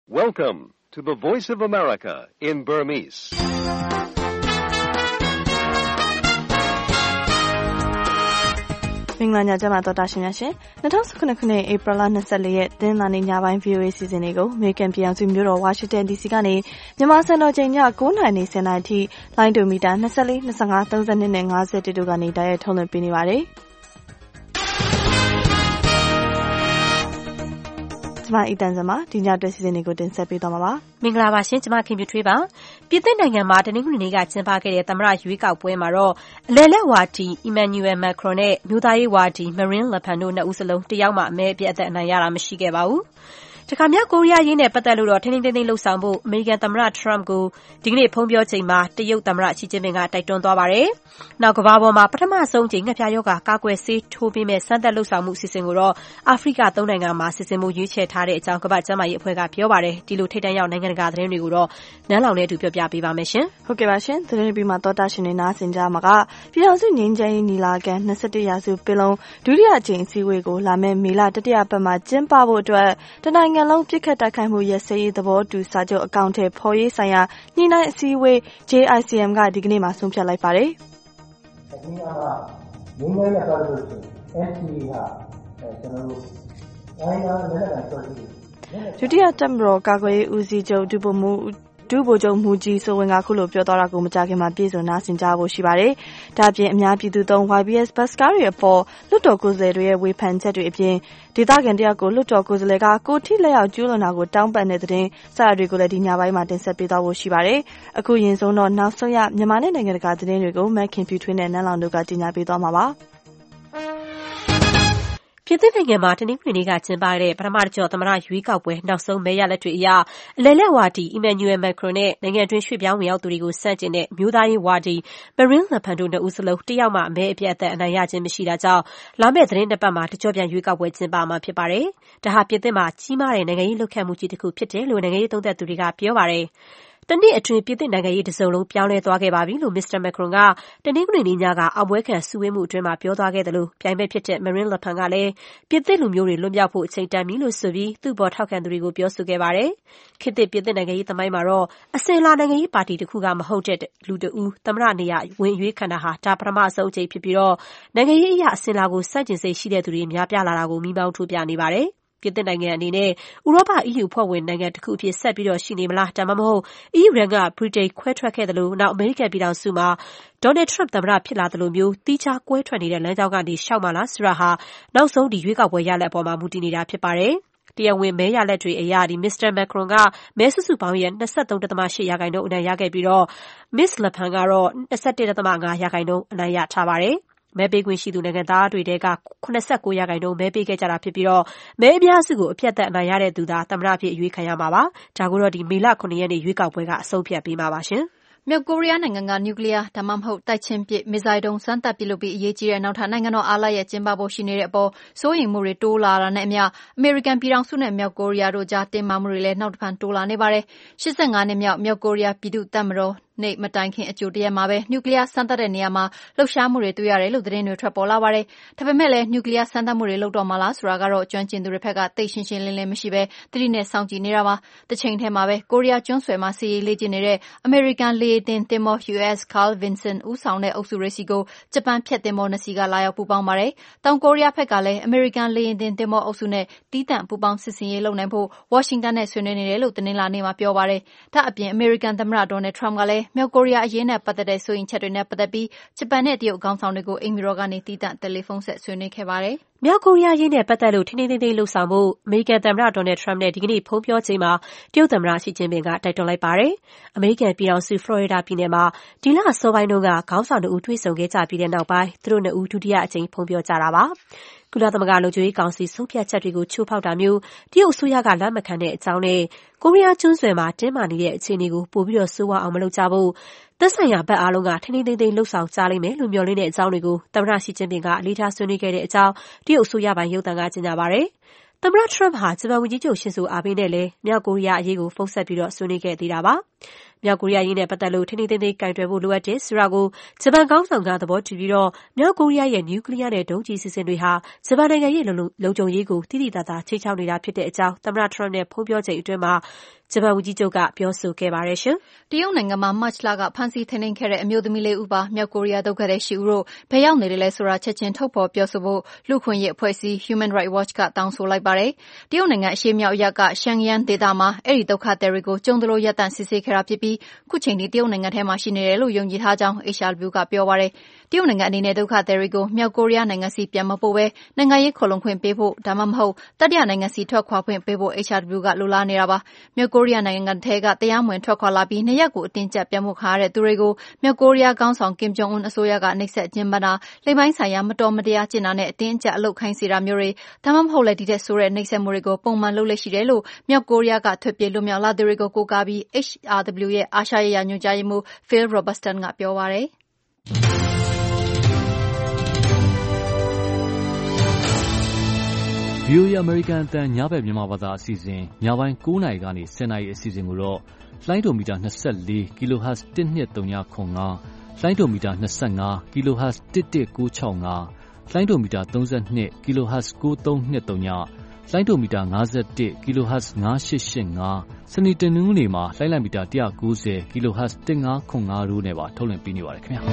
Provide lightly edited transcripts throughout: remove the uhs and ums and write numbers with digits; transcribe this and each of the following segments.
Welcome to the Voice of America in Burmese. ။မင်္ဂလာညချမ်းပါတော်တာရှင်များရှင်2019ခုနှစ်ဧပြီလ24ရက်တင်းလာနေညပိုင်း VOA စီစဉ်လေးကိုအမေရိကန်ပြည်ထောင်စုမြို့တော်ဝါရှင်တန် DC ကနေမြန်မာစံတော်ချိန်ည9:00နာရီ 10:00နာရီထိလိုင်းဒိုမီတာ24 25 32နဲ့51တို့ကနေတိုက်ရိုက်ထုတ်လွှင့်ပေးနေပါတယ်။ကျမအီတန်စမဒီညအတွက်စီစဉ်လေးကိုတင်ဆက်ပေးသွားမှာပါ။မင်္ဂလာပါရှင်ကျမခင်ပြထွေးပါ။ပြည်သစ်နိုင်ငံမှာတနင်္ဂနွေနေ့ကကျင်းပခဲ့တဲ့သမ္မတရွေးကောက်ပွဲမှာတော့အလယ်လက်ဝါဒီ Emmanuel Macron နဲ့မြို့သားရေးဝါဒီ Marine Le Pen တို့နှစ်ဦးစလုံးတယောက်မှအမဲအပြတ်အသတ်အနိုင်ရတာမရှိခဲ့ပါဘူး။တခါမြောက်ကိုရီးယားရေးနဲ့ပတ်သက်လို့တော့ထိန်းထိန်းသိမ်းသိမ်းလှုပ်ဆောင်ဖို့အမေရိကန်သမ္မတ Trump ကိုဒီကနေ့ဖုန်းပြောချိန်မှာတရုတ်သမ္မတရှီကျင်းပင်ကတိုက်တွန်းသွားပါတယ်။နောက်ကမ္ဘာပေါ်မှာပထမဆုံးအကြိမ်ငှက်ဖျားရောဂါကာကွယ်ဆေးထိုးပေးမဲ့စမ်းသပ်လှုပ်ဆောင်မှုအစီအစဉ်ကိုတော့အာဖရိက3နိုင်ငံမှာစီစဉ်မှုရွေးချယ်ထားတဲ့အကြောင်းကမ္ဘာ့ကျန်းမာရေးအဖွဲ့ကပြောပါတယ်။ဒီလိုထိပ်တန်းရောက်နိုင်ငံတကာသတင်းတွေကိုတော့နန်းလောင်နဲ့အတူပြောပြပေးပါမယ်ရှင်။ဟုတ်ကဲ့ပါရှင်။သတင်းပြီးမှတော်တာရှင်တွေနားဆင်ကြမှာကပြည်ထောင်စုငြိမ်းချမ်းရေးညီလာခံ21ရာစုပင်လုံဒုတိယအကြိမ်အစည်းအဝေးကိုလာမယ့်မေလတတိယပတ်မှာကျင်းပဖို့အတွက်တနိုင်ငံလုံးပြစ်ခတ်တိုက်ခိုက်မှုရစရေးသဘောတူစာချုပ်အကောင့်ထဲပေါ်ရေးဆိုင်ရာညှိနှိုင်းအစည်းအဝေး JICM ကဒီကနေ့မှဆုံးဖြတ်လိုက်ပါတယ်။အခုကငင်းငယ်ရတော့လို့ရှိရင် NCA ကကျွန်တော်တို့တိုင်းသားလက်နက်ကိုင်ဖွဲ့စည်းဒုတိယတပ်မတော်ကာကွယ်ရေးဦးစီးချုပ်ဒုဗိုလ်ချုပ်မူကြီးဆိုဝင်ကခုလိုပြောသွားတာကိုမကြခင်မှာပြည်စုံနာဆင်ကြဖို့ရှိပါတယ်။ဒါ့အပြင်အများပြည်သူသုံး YBS ဘတ်စကားတွေအပေါ်လွှတ်တော်ကိုယ်စားလှယ်တွေရဲ့ဝေဖန်ချက်တွေအပြင်ဒေသခံတယောက်ကိုလွှတ်တော်ကိုယ်စားလှယ်ကကိုထိလက်ရောက်ကျူးလွန်တာကိုတောင်းပန်တဲ့သတင်းစတာတွေကိုလည်းဒီညပိုင်းမှာတင်ဆက်ပေးသွားဖို့ရှိပါတယ်။အခုရင်ဆုံးတော့နောက်ဆုံးရမြန်မာနဲ့နိုင်ငံတကာသတင်းတွေကိုမက်ခင်ဖြူထွေးနဲ့နန်းလောင်တို့ကတင်ပြပေးသွားမှာပါ။ပြည်သစ်နိုင်ငံမှာတနင်္ဂနွေနေ့ကကျင်းပတဲ့ပထမတစ်ကျော့သမ္မတရွေးကောက်ပွဲနောက်ဆုံးမဲရလဒ်တွေအရအလယ်လက်ဝါဒီ Emmanuel Macron နဲ့နိုင်ငံတွင်းရွှေ့ပြောင်းဝင်ရောက်သူတွေကိုဆန့်ကျင်တဲ့မျိုးသားရေးဝါဒီ Marine Le Pen တို့နှစ်ဦးစလုံးတယောက်မှအမဲအပြတ်အသတ်အနိုင်ရခြင်းမရှိတာကြောင့်လာမယ့်သတင်းတစ်ပတ်မှာတစ်ကျော့ပြန်ရွေးကောက်ပွဲကျင်းပမှာဖြစ်ပါတယ်။ဒါဟာပြည်သစ်မှာကြီးမားတဲ့နိုင်ငံရေးလှုပ်ခတ်မှုကြီးတစ်ခုဖြစ်တယ်လို့နိုင်ငံရေးသုံးသပ်သူတွေကပြောပါတယ်။တနေ့အတွင်းပြည်သစ်နိုင်ငံရေးတစုံလုံးပြောင်းလဲသွားခဲ့ပါပြီလို့ Mr. Macron ကတနင်္ဂနွေနေ့ညကအောင်ပွဲခံစုဝေးမှုအတွင်းမှာပြောသွားခဲ့တယ်လို့ပြိုင်ဘက်ဖြစ်တဲ့ Marine Le Pen ကလည်းပြည်သစ်လူမျိုးတွေလွတ်မြောက်ဖို့အချိန်တန်ပြီလို့ဆိုပြီးသူ့ဘောထောက်ခံသူတွေကိုပြောဆိုခဲ့ပါတယ်။ခေတ်သစ်ပြည်သစ်နိုင်ငံရေးသမိုင်းမှာတော့အစဉ်လာနိုင်ငံရေးပါတီတစ်ခုကမဟုတ်တဲ့လူတဦးသမ္မတနေရာဝင်ရွေးခံတာဟာဒါပထမဆုံးအကြိမ်ဖြစ်ပြီးတော့နိုင်ငံရေးအရာအစဉ်လာကိုစန့်ကျင်စိတ်ရှိတဲ့သူတွေများပြားလာတာကိုမိမောင်းထိုးပြနေပါတယ်။ပြည်သစ်နိုင်ငံအနေနဲ့ဥရောပ EU ဖွဲ့ဝင်နိုင်ငံတစ်ခုအဖြစ်ဆက်ပြီးတော့ရှိနေမလားဒါမှမဟုတ် EU ရန်ကဗြိတိန်ခွဲထွက်ခဲ့တယ်လို့နောက်အမေရိကန်ပြည်ထောင်စုမှာဒေါ်နယ်ထရမ့်သမ္မတဖြစ်လာတယ်လို့မျိုးတီးခြားကွဲထွက်နေတဲ့လမ်းကြောင်းကနေရှောက်မှလားဆိုတာဟာနောက်ဆုံးဒီရွေးကောက်ပွဲရလဒ်အပေါ်မှာမူတည်နေတာဖြစ်ပါတယ်။တရားဝင်မဲရလက်တွေအရMr. Macron ကမဲစုစုပေါင်းရဲ့ 23.8% အနိုင်ရခဲ့ပြီးတော့ Ms. Le Pen ကတော့ 21.5% အနိုင်ရထားပါတယ်။မဲပေးခွင့်ရှိသူနိုင်ငံသားတွေထဲက 89% မဲပေးခဲ့ကြတာဖြစ်ပြီးတော့မဲအများစုကိုအပြတ်သက်အနိုင်ရတဲ့သူသာသမ္မတအဖြစ်အရွေးခံရမှာပါ။ဒါကိုတော့မေလ 9 ရက်နေ့ရွေးကောက်ပွဲကအဆုံးဖြတ်ပေးမှာပါရှင်။မြောက်ကိုရီးယားနိုင်ငံကနျူကလ িয়ারဒါမှမဟုတ်တိုက်ချင်းပစ်မစ်ဇိုင်းဒုံးစမ်းသပ်ပစ်လွှတ်ပြီးအရေးကြီးတဲ့နောက်ထပ်နိုင်ငံတော်အားလပ်ရက်ကျင်းပဖို့ရှိနေတဲ့အပေါ်စိုးရိမ်မှုတွေတိုးလာတာနဲ့အမျှအမေရိကန်ပြည်ထောင်စုနဲ့မြောက်ကိုရီးယားတို့ကြားတင်းမာမှုတွေလည်းနောက်တစ်ဖန်တိုးလာနေပါတယ်။85နှစ်မြောက်မြောက်ကိုရီးယားပြည်သူ့တပ်မတော်နေ့မတိုင်ခင်အကြိုတရက်မှာပဲနျူကလ িয়ারစမ်းသပ်တဲ့နေရာမှာလှုပ်ရှားမှုတွေတွေ့ရတယ်လို့သတင်းတွေထွက်ပေါ်လာပါတယ်။ဒါပေမဲ့လည်းနျူကလ িয়ারစမ်းသပ်မှုတွေလုပ်တော့မှလားဆိုတာကတော့ကျွမ်းကျင်သူတွေဘက်ကသိရှင်းရှင်းလင်းလင်းမရှိပဲသတိနဲ့စောင့်ကြည့်နေတာပါ။တစ်ချိန်ထဲမှာပဲကိုရီးယားကျွန်းဆွယ်မှာစစ်ရေးလေ့ကျင့်နေတဲ့အမေရိကန်လေယာဉ်တင်သင်္ဘော USS Carl Vinson ဦးဆောင်တဲ့အုပ်စုတွေစီကိုဂျပန်ဖျက်သင်္ဘော2စီးကလာရောက်ပူးပေါင်းပါတယ်။တောင်ကိုရီးယားဘက်ကလည်းအမေရိကန်လေယာဉ်တင်သင်္ဘောအုပ်စုနဲ့တီးတန့်ပူးပေါင်းစစ်ဆင်ရေးလုပ်နိုင်ဖို့ဝါရှင်တန်နဲ့ဆွေးနွေးနေတယ်လို့တနင်္လာနေ့မှာပြောပါတယ်။ဒါအပြင်အမေရိကန်သမ္မတဒေါ်နယ်ထရမ့်ကလည်းမြောက်ကိုရီးယားအရေးနဲ့ပတ်သက်တဲ့စိုးရိမ်ချက်တွေနဲ့ပတ်သက်ပြီးဂျပန်နဲ့တရုတ်ခေါင်းဆောင်တွေကိုအိမ်ဖြူတော်ကနေတီးတန့်တယ်လီဖုန်းဆက်ဆွေးနွေးခဲ့ပါတယ်။မြောက်ကိုရီးယားရေးနဲ့ပတ်သက်လို့ထိန်းသိမ်းသိမ်းလှုပ်ဆောင်ဖို့အမေရိကန်သမ္မတဒေါ်နယ်ထရမ့်နဲ့ဒီကနေ့ဖုန်းပြောချိန်မှာတရုတ်သမ္မတရှီကျင်းပင်ကတိုက်တွန်းလိုက်ပါတယ်။အမေရိကန်ပြည်ထောင်စုဖလော်ရီဒါပြည်နယ်မှာဒီလအစောပိုင်းတုန်းကခေါင်းဆောင်တို့တွေ့ဆုံခဲ့ကြပြီးတဲ့နောက်ပိုင်းသူတို့နှစ်ဦးဒုတိယအကြိမ်ဖုန်းပြောကြတာပါ။ကုလသမဂ္ဂလုံခြုံရေးကောင်စီဆုံးဖြတ်ချက်တွေကိုချိုးဖောက်တာမျိုးတရုတ်အစိုးရကလက်မခံတဲ့အကြောင်းနဲ့ကိုရီးယားကျွန်းဆွယ်မှာတင်းမာနေတဲ့အခြေအနေကိုပိုပြီးဆိုးဝါးအောင်မလုပ်ကြဖို့သက်ဆိုင်ရာဘက်အားလုံးကထိန်းထိန်းသိမ်းသိမ်းလှုပ်ဆောင်ကြလိမ့်မယ်လို့မျှော်လင့်တဲ့အကြောင်းတွေကိုသမ္မတရှီကျင်းပင်ကအလေးထားဆွေးနွေးခဲ့တဲ့အကြောင်းတရုတ်အစိုးရပိုင်းရုပ်သံကကြေညာပါတယ်။သမ္မတထရမ့်ဟာဂျပန်ဝန်ကြီးချုပ်ရှင်ဇိုအာဘေးနဲ့လည်းမြောက်ကိုရီးယားအရေးကိုဖုန်းဆက်ပြီးဆွေးနွေးခဲ့သေးတာပါ။မြောက်ကိုရီးယားရေးနဲ့ပတ်သက်လို့ထိန်းထိန်းသိမ်းသိမ်းကိုင်တွယ်ဖို့လိုအပ်တယ်ဆိုတာကိုဂျပန်ခေါင်းဆောင်ကသဘောတူပြီးမြောက်ကိုရီးယားရဲ့နျူကလီးယားနဲ့ဒုံးကျည်စီစဉ်တွေဟာဂျပန်နိုင်ငံရဲ့လုံခြုံရေးကိုသိသိသာသာခြိမ်းခြောက်နေတာဖြစ်တဲ့အကြောင်းသမ္မတ Trump နဲ့ဖုန်းပြောချိန်အတွင်းမှာဂျပန်ဝန်ကြီးချုပ်ကပြောဆိုခဲ့ပါတယ်ရှင်။တရုတ်နိုင်ငံမှာမတ်လကဖမ်းဆီးထိန်းသိမ်းခဲ့တဲ့အမျိုးသမီး4 ဦးပါမြောက်ကိုရီးယားဒုက္ခသည်8 ဦးတို့ဘယ်ရောက်နေတယ်လဲဆိုတာချက်ချင်းထုတ်ဖော်ပြောဆိုဖို့လူ့အခွင့်အရေးအဖွဲ့အစည်း Human Rights Watch ကတောင်းဆိုလိုက်ပါတယ်။တရုတ်နိုင်ငံအရှေ့မြောက်အရပ်က Shenyang ဒေသမှာအဲ့ဒီဒုက္ခသည်တွေကိုကြုံသလိုရပ်တန့်စစ်ဆေးခဲ့တာဖြစ်ပြီးခုချိန်ထိတရုတ်နိုင်ငံထဲမှာရှိနေတယ်လို့ယုံကြည်ထားကြောင်း HRW ကပြောပါတယ်။တရုတ်နိုင်ငံအနေနဲ့ဒုက္ခသည်တွေကိုမြောက်ကိုရီးယားနိုင်ငံစီပြန်မပို့ဘဲနိုင်ငံရေးခိုလှုံခွင့်ပေးဖို့ဒါမှမဟုတ်တတိယနိုင်ငံစီထွက်ခွာခွင့်ပေးဖို့ HRW ကလိုလားနေတာပါ။မြောက်ကိုရီးယားနိုင်ငံထဲကတရားမဝင်ထွက်ခွာလာပြီးနေရပ်ကိုအတင်းကျပ်ပြန်ပို့ခံရတဲ့သူတွေကိုမြောက်ကိုရီးယားခေါင်းဆောင် Kim Jong Un အစိုးရကနှိပ်စက်ညှဉ်းပန်းတာလိင်ပိုင်းဆိုင်ရာမတော်မတရားကျင့်တာနဲ့အတင်းအကျပ်အလုပ်ခိုင်းစေတာမျိုးတွေဒါမှမဟုတ်လည်းဒီတဲ့ဆိုတဲ့နှိပ်စက်မှုတွေကိုပုံမှန်လုပ်လက်ရှိတယ်လို့မြောက်ကိုရီးယားကထွက်ပြေးလွတ်မြောက်လာသူတွေကိုကိုးကားပြီး HRW ရဲ့အာရှရေးရာညွှန်ကြားရေးမှူး Phil Robertson ကပြောပါတယ်။ VOA အမေရိကန်အသံညဘက်မြန်မာဘာသာအစီအစဉ်ညပိုင်း9နာရီကနေ10နာရီအစီအစဉ်ကိုတော့လိုင်းဒိုမီတာ24 kHz 12395လိုင်းဒိုမီတာ25 kHz 11965လိုင်းဒိုမီတာ32 kHz 9323လိုင်းဒိုမီတာ51 kHz 9885စနေတနင်္ဂနွေမှာလိုင်းလိုက်မီတာ190 kHz 1505တို့နဲ့ပါထုတ်လွှင့်ပေးနေပါတယ်ခင်ဗျာ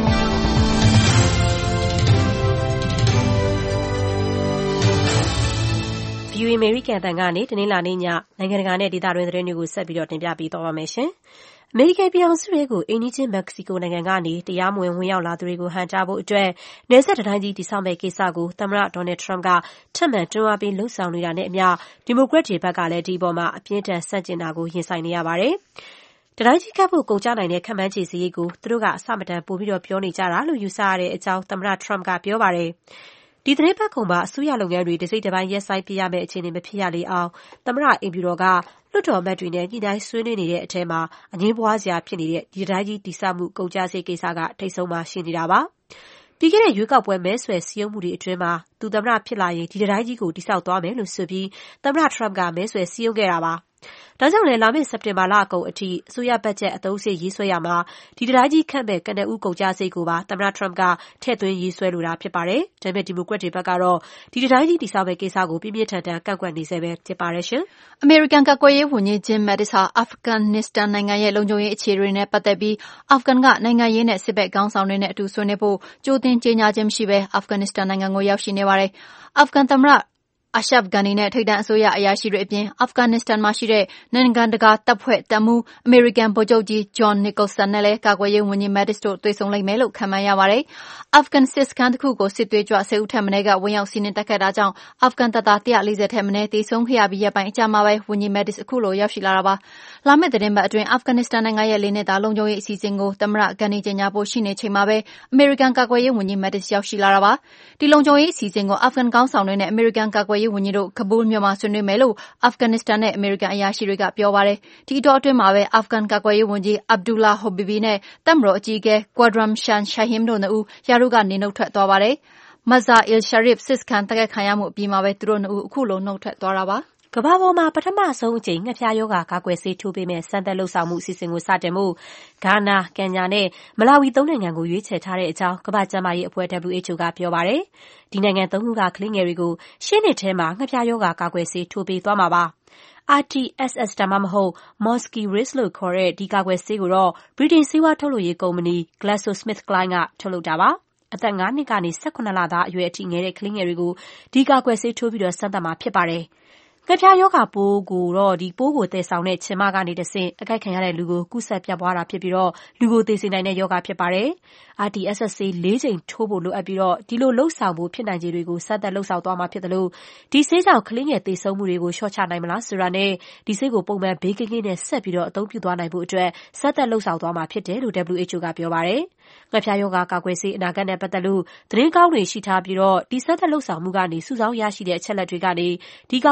VOA အမေရိကန်အသံကနေတနင်္လာနေ့ညနိုင်ငံတကာနဲ့ဒေသတွင်းသတင်းတွေကိုဆက်ပြီးတင်ပြပေးသွားပါမယ်ရှင်။အမေရိကန်ပြည်ထောင်စုတွေကိုအိမ်နီးချင်းမက္ကဆီကိုနိုင်ငံကနေတရားမဝင်ဝင်ရောက်လာသူတွေကိုဟန့်တားဖို့အတွက်နယ်စပ်တံတိုင်းကြီးတည်ဆောက်မယ့်ကိစ္စကိုသမ္မတ Donald Trump ကထပ်မံတွန်းအားပေးလှုံ့ဆော်နေတာနဲ့အမျှဒီမိုကရက်တွေဘက်ကလည်းဒီအပေါ်မှာအပြင်းထန်ဆန့်ကျင်တာကိုရင်ဆိုင်နေရပါတယ်။တံတိုင်းကြီးကပ်ဖို့ကုန်ကျနိုင်တဲ့ခန့်မှန်းခြေစရိတ်ကိုသူတို့ကအဆမတန်ပိုပြီးပြောနေကြတာလို့ယူဆရတဲ့အကြောင်းသမ္မတ Trump ကပြောပါတယ်။ဒီသီတင်းပတ်ကုန်မှာအစိုးရလုပ်ငန်းတွေတစိတ်တပိုင်းရပ်ဆိုင်းပစ်ရမယ့်အခြေအနေမဖြစ်ရလေအောင်သမ္မတအိမ်ဖြူတော်ကလွှတ်တော်အမတ်တွေနဲ့ညှိနှိုင်းဆွေးနွေးနေတဲ့အထဲမှာအငြင်းပွားစရာဖြစ်နေတဲ့ဒီတံတိုင်းကြီးတည်ဆောက်မှုကုန်ကျစရိတ်ကိစ္စကထိပ်ဆုံးမှာရှိနေတာပါ။ပြီးခဲ့တဲ့ရွေးကောက်ပွဲမဲဆွယ်စည်းရုံးမှုတွေအတွင်းမှာသူသမ္မတဖြစ်လာရင်ဒီတံတိုင်းကြီးကိုတည်ဆောက်သွားမယ်လို့ဆိုပြီးသမ္မတ Trump ကမဲဆွယ်စည်းရုံးခဲ့တာပါ။ဒါကြောင့်လည်းလာမယ့်စက်တင်ဘာလအကုန်အထိအစိုးရဘတ်ဂျက်အသုံးစရိတ်ရေးဆွဲရမှာဒီတံတိုင်းကြီးခန့်မဲ့ကနဦးကုန်ကျစရိတ်ကိုပါသမ္မတ Trump ကထည့်သွင်းရေးဆွဲလိုတာဖြစ်ပါတယ်။ဒါပေမဲ့ဒီမိုကရက်တွေဘက်ကတော့ဒီတံတိုင်းကြီးတည်ဆောက်မဲ့ကိစ္စကိုပြင်းပြင်းထန်ထန်ကန့်ကွက်နေဆဲပဲဖြစ်ပါတယ်ရှင်။အမေရိကန်ကာကွယ်ရေးဝန်ကြီး Jim Mattis ဟာအာဖဂန်နစ္စတန်နိုင်ငံရဲ့လုံခြုံရေးအခြေအနေတွေနဲ့ပတ်သက်ပြီးအာဖဂန်ကနိုင်ငံရေးနဲ့စစ်ဘက်ခေါင်းဆောင်တွေနဲ့အတူဆွေးနွေးဖို့ကြိုတင်ကြေညာခြင်းမရှိဘဲအာဖဂန်နစ္စတန်နိုင်ငံကိုရောက်ရှိနေပါတယ်။အာဖဂန်သမ္မတAshraf Ghani နဲ့ထိပ်တန်းအစိုးရအရာရှိတွေအပြင်အာဖဂန်နစ္စတန်မှာရှိတဲ့နိုင်ငံတကာတပ်ဖွဲ့တပ်မှူးအမေရိကန်ဗိုလ်ချုပ်ကြီး John Nicholson နဲ့လည်းကာကွယ်ရေးဝန်ကြီး Mattis တို့တွေ့ဆုံလိမ့်မယ်လို့ခန့်မှန်းရပါတယ်။အာဖဂန်စစ်စခန်းတစ်ခုကိုစစ်သွေးကြွ10ဦးထက်မနည်းကဝင်ရောက်စီးနင်းတိုက်ခိုက်တာကြောင့်အာဖဂန်တပ်သား140ထက်မနည်းသေဆုံးခဲ့ရပြီးရက်ပိုင်းအကြာမှာပဲဝန်ကြီး Mattis အခုလိုရောက်ရှိလာတာပါ။လာမယ့်သတင်းပတ်အတွင်းအာဖဂန်နစ္စတန်နိုင်ငံရဲ့၄နှစ်တာလုံခြုံရေးအစီအစဉ်ကိုသမ္မတ Ghani ကြေညာဖို့ရှိနေချိန်မှာပဲအမေရိကန်ကာကွယ်ရေးဝန်ကြီး Mattis ရောက်ရှိလာတာပါ။ဒီလုံခြုံရေးအစီအစဉ်ကိုအာဖဂန်ခေါင်းဆောင်တွေနဲ့အမေရိကန်ကာကွယ်ရေးဝန်ကြီးတို့ကဘူးမြို့မှာဆွေးနွေးမယ်လို့အာဖဂန်နစ္စတန်နဲ့အမေရိကန်အရာရှိတွေကပြောပါတယ်။ဒီအတောအတွင်းမှာပဲအာဖဂန်ကာကွယ်ရေးဝန်ကြီး Abdullah Hobbibi နဲ့တပ်မတော်အကြီးအကဲ Qadram Shah Shaheen တို့နှစ်ဦးရာထူးကနေနှုတ်ထွက်သွားပါတယ်။ Mazar-i-Sharif စစ်စခန်းတိုက်ခိုက်ခံရမှုအပြီးမှာပဲသူတို့နှစ်ဦးအခုလိုနှုတ်ထွက်သွားတာပါ။ကမ္ဘာပေါ်မှာပထမဆုံးအကြိမ်ငှက်ဖျားရောဂါကာကွယ်ဆေးထိုးပေးမယ့်စမ်းသပ်လုပ်ဆောင်မှုအစီအစဉ်ကိုစတင်ဖို့ဂါနာ၊ကင်ညာနဲ့မလာဝီ၃နိုင်ငံကိုရွေးချယ်ထားတဲ့အကြောင်းကမ္ဘာ့ကျန်းမာရေးအဖွဲ့ WHO ကပြောပါတယ်။ဒီနိုင်ငံ၃ခုကကလေးငယ်တွေကိုရှေ့နှစ်ထဲမှာငှက်ဖျားရောဂါကာကွယ်ဆေးထိုးပေးသွားမှာပါ။ RTS ဒါမှမဟုတ် Mosquirix လို့ခေါ်တဲ့ဒီကာကွယ်ဆေးကိုတော့ဗြိတိန်ဆေးဝါးထုတ်လုပ်ရေးကုမ္ပဏီ GlaxoSmithKline ကထုတ်လုပ်တာပါ။အသက်5နှစ်ကနေ18လသားအရွယ်အထိငယ်တဲ့ကလေးငယ်တွေကိုဒီကာကွယ်ဆေးထိုးပြီးစမ်းသပ်မှာဖြစ်ပါတယ်။ငှက်ဖျားရောဂါပိုးကိုတော့ဒီပိုးကိုသယ်ဆောင်တဲ့ခြင်မကနေတဆင့်အကိုက်ခံရတဲ့လူကိုကူးစက်ပြန့်ပွားတာဖြစ်ပြီးလူကိုသေစေနိုင်တဲ့ရောဂါဖြစ်ပါတယ်။ RTS ဆေး4ကြိမ်ထိုးဖို့လိုအပ်ပြီးဒီလိုလှုပ်ဆောင်ဖို့ဖြစ်နိုင်ခြေတွေကိုစမ်းသပ်လှုပ်ဆောင်သွားမှာဖြစ်တယ်လို့ဒီဆေးကြောင့်ကလေးငယ်သေဆုံးမှုတွေကိုလျှော့ချနိုင်မလားဆိုတာနဲ့ဒီဆေးကိုပုံမှန်ဘေးကင်းကင်းနဲ့ဆက်ပြီးအသုံးပြုသွားနိုင်ဖို့အတွက်စမ်းသပ်လှုပ်ဆောင်သွားမှာဖြစ်တယ်လို့ WHO ကပြောပါတယ်။ငှက်ဖျားရောဂါကာကွယ်ဆေးအနာဂတ်နဲ့ပတ်သက်လို့သတင်းကောင်းတွေရှိထားပြီးဒီစမ်းသပ်လှုပ်ဆောင်မှုကနေစုဆောင်းရရှိတဲ့အချက်အလက်တွေကနေဒီကာကွယ်ဆေးကို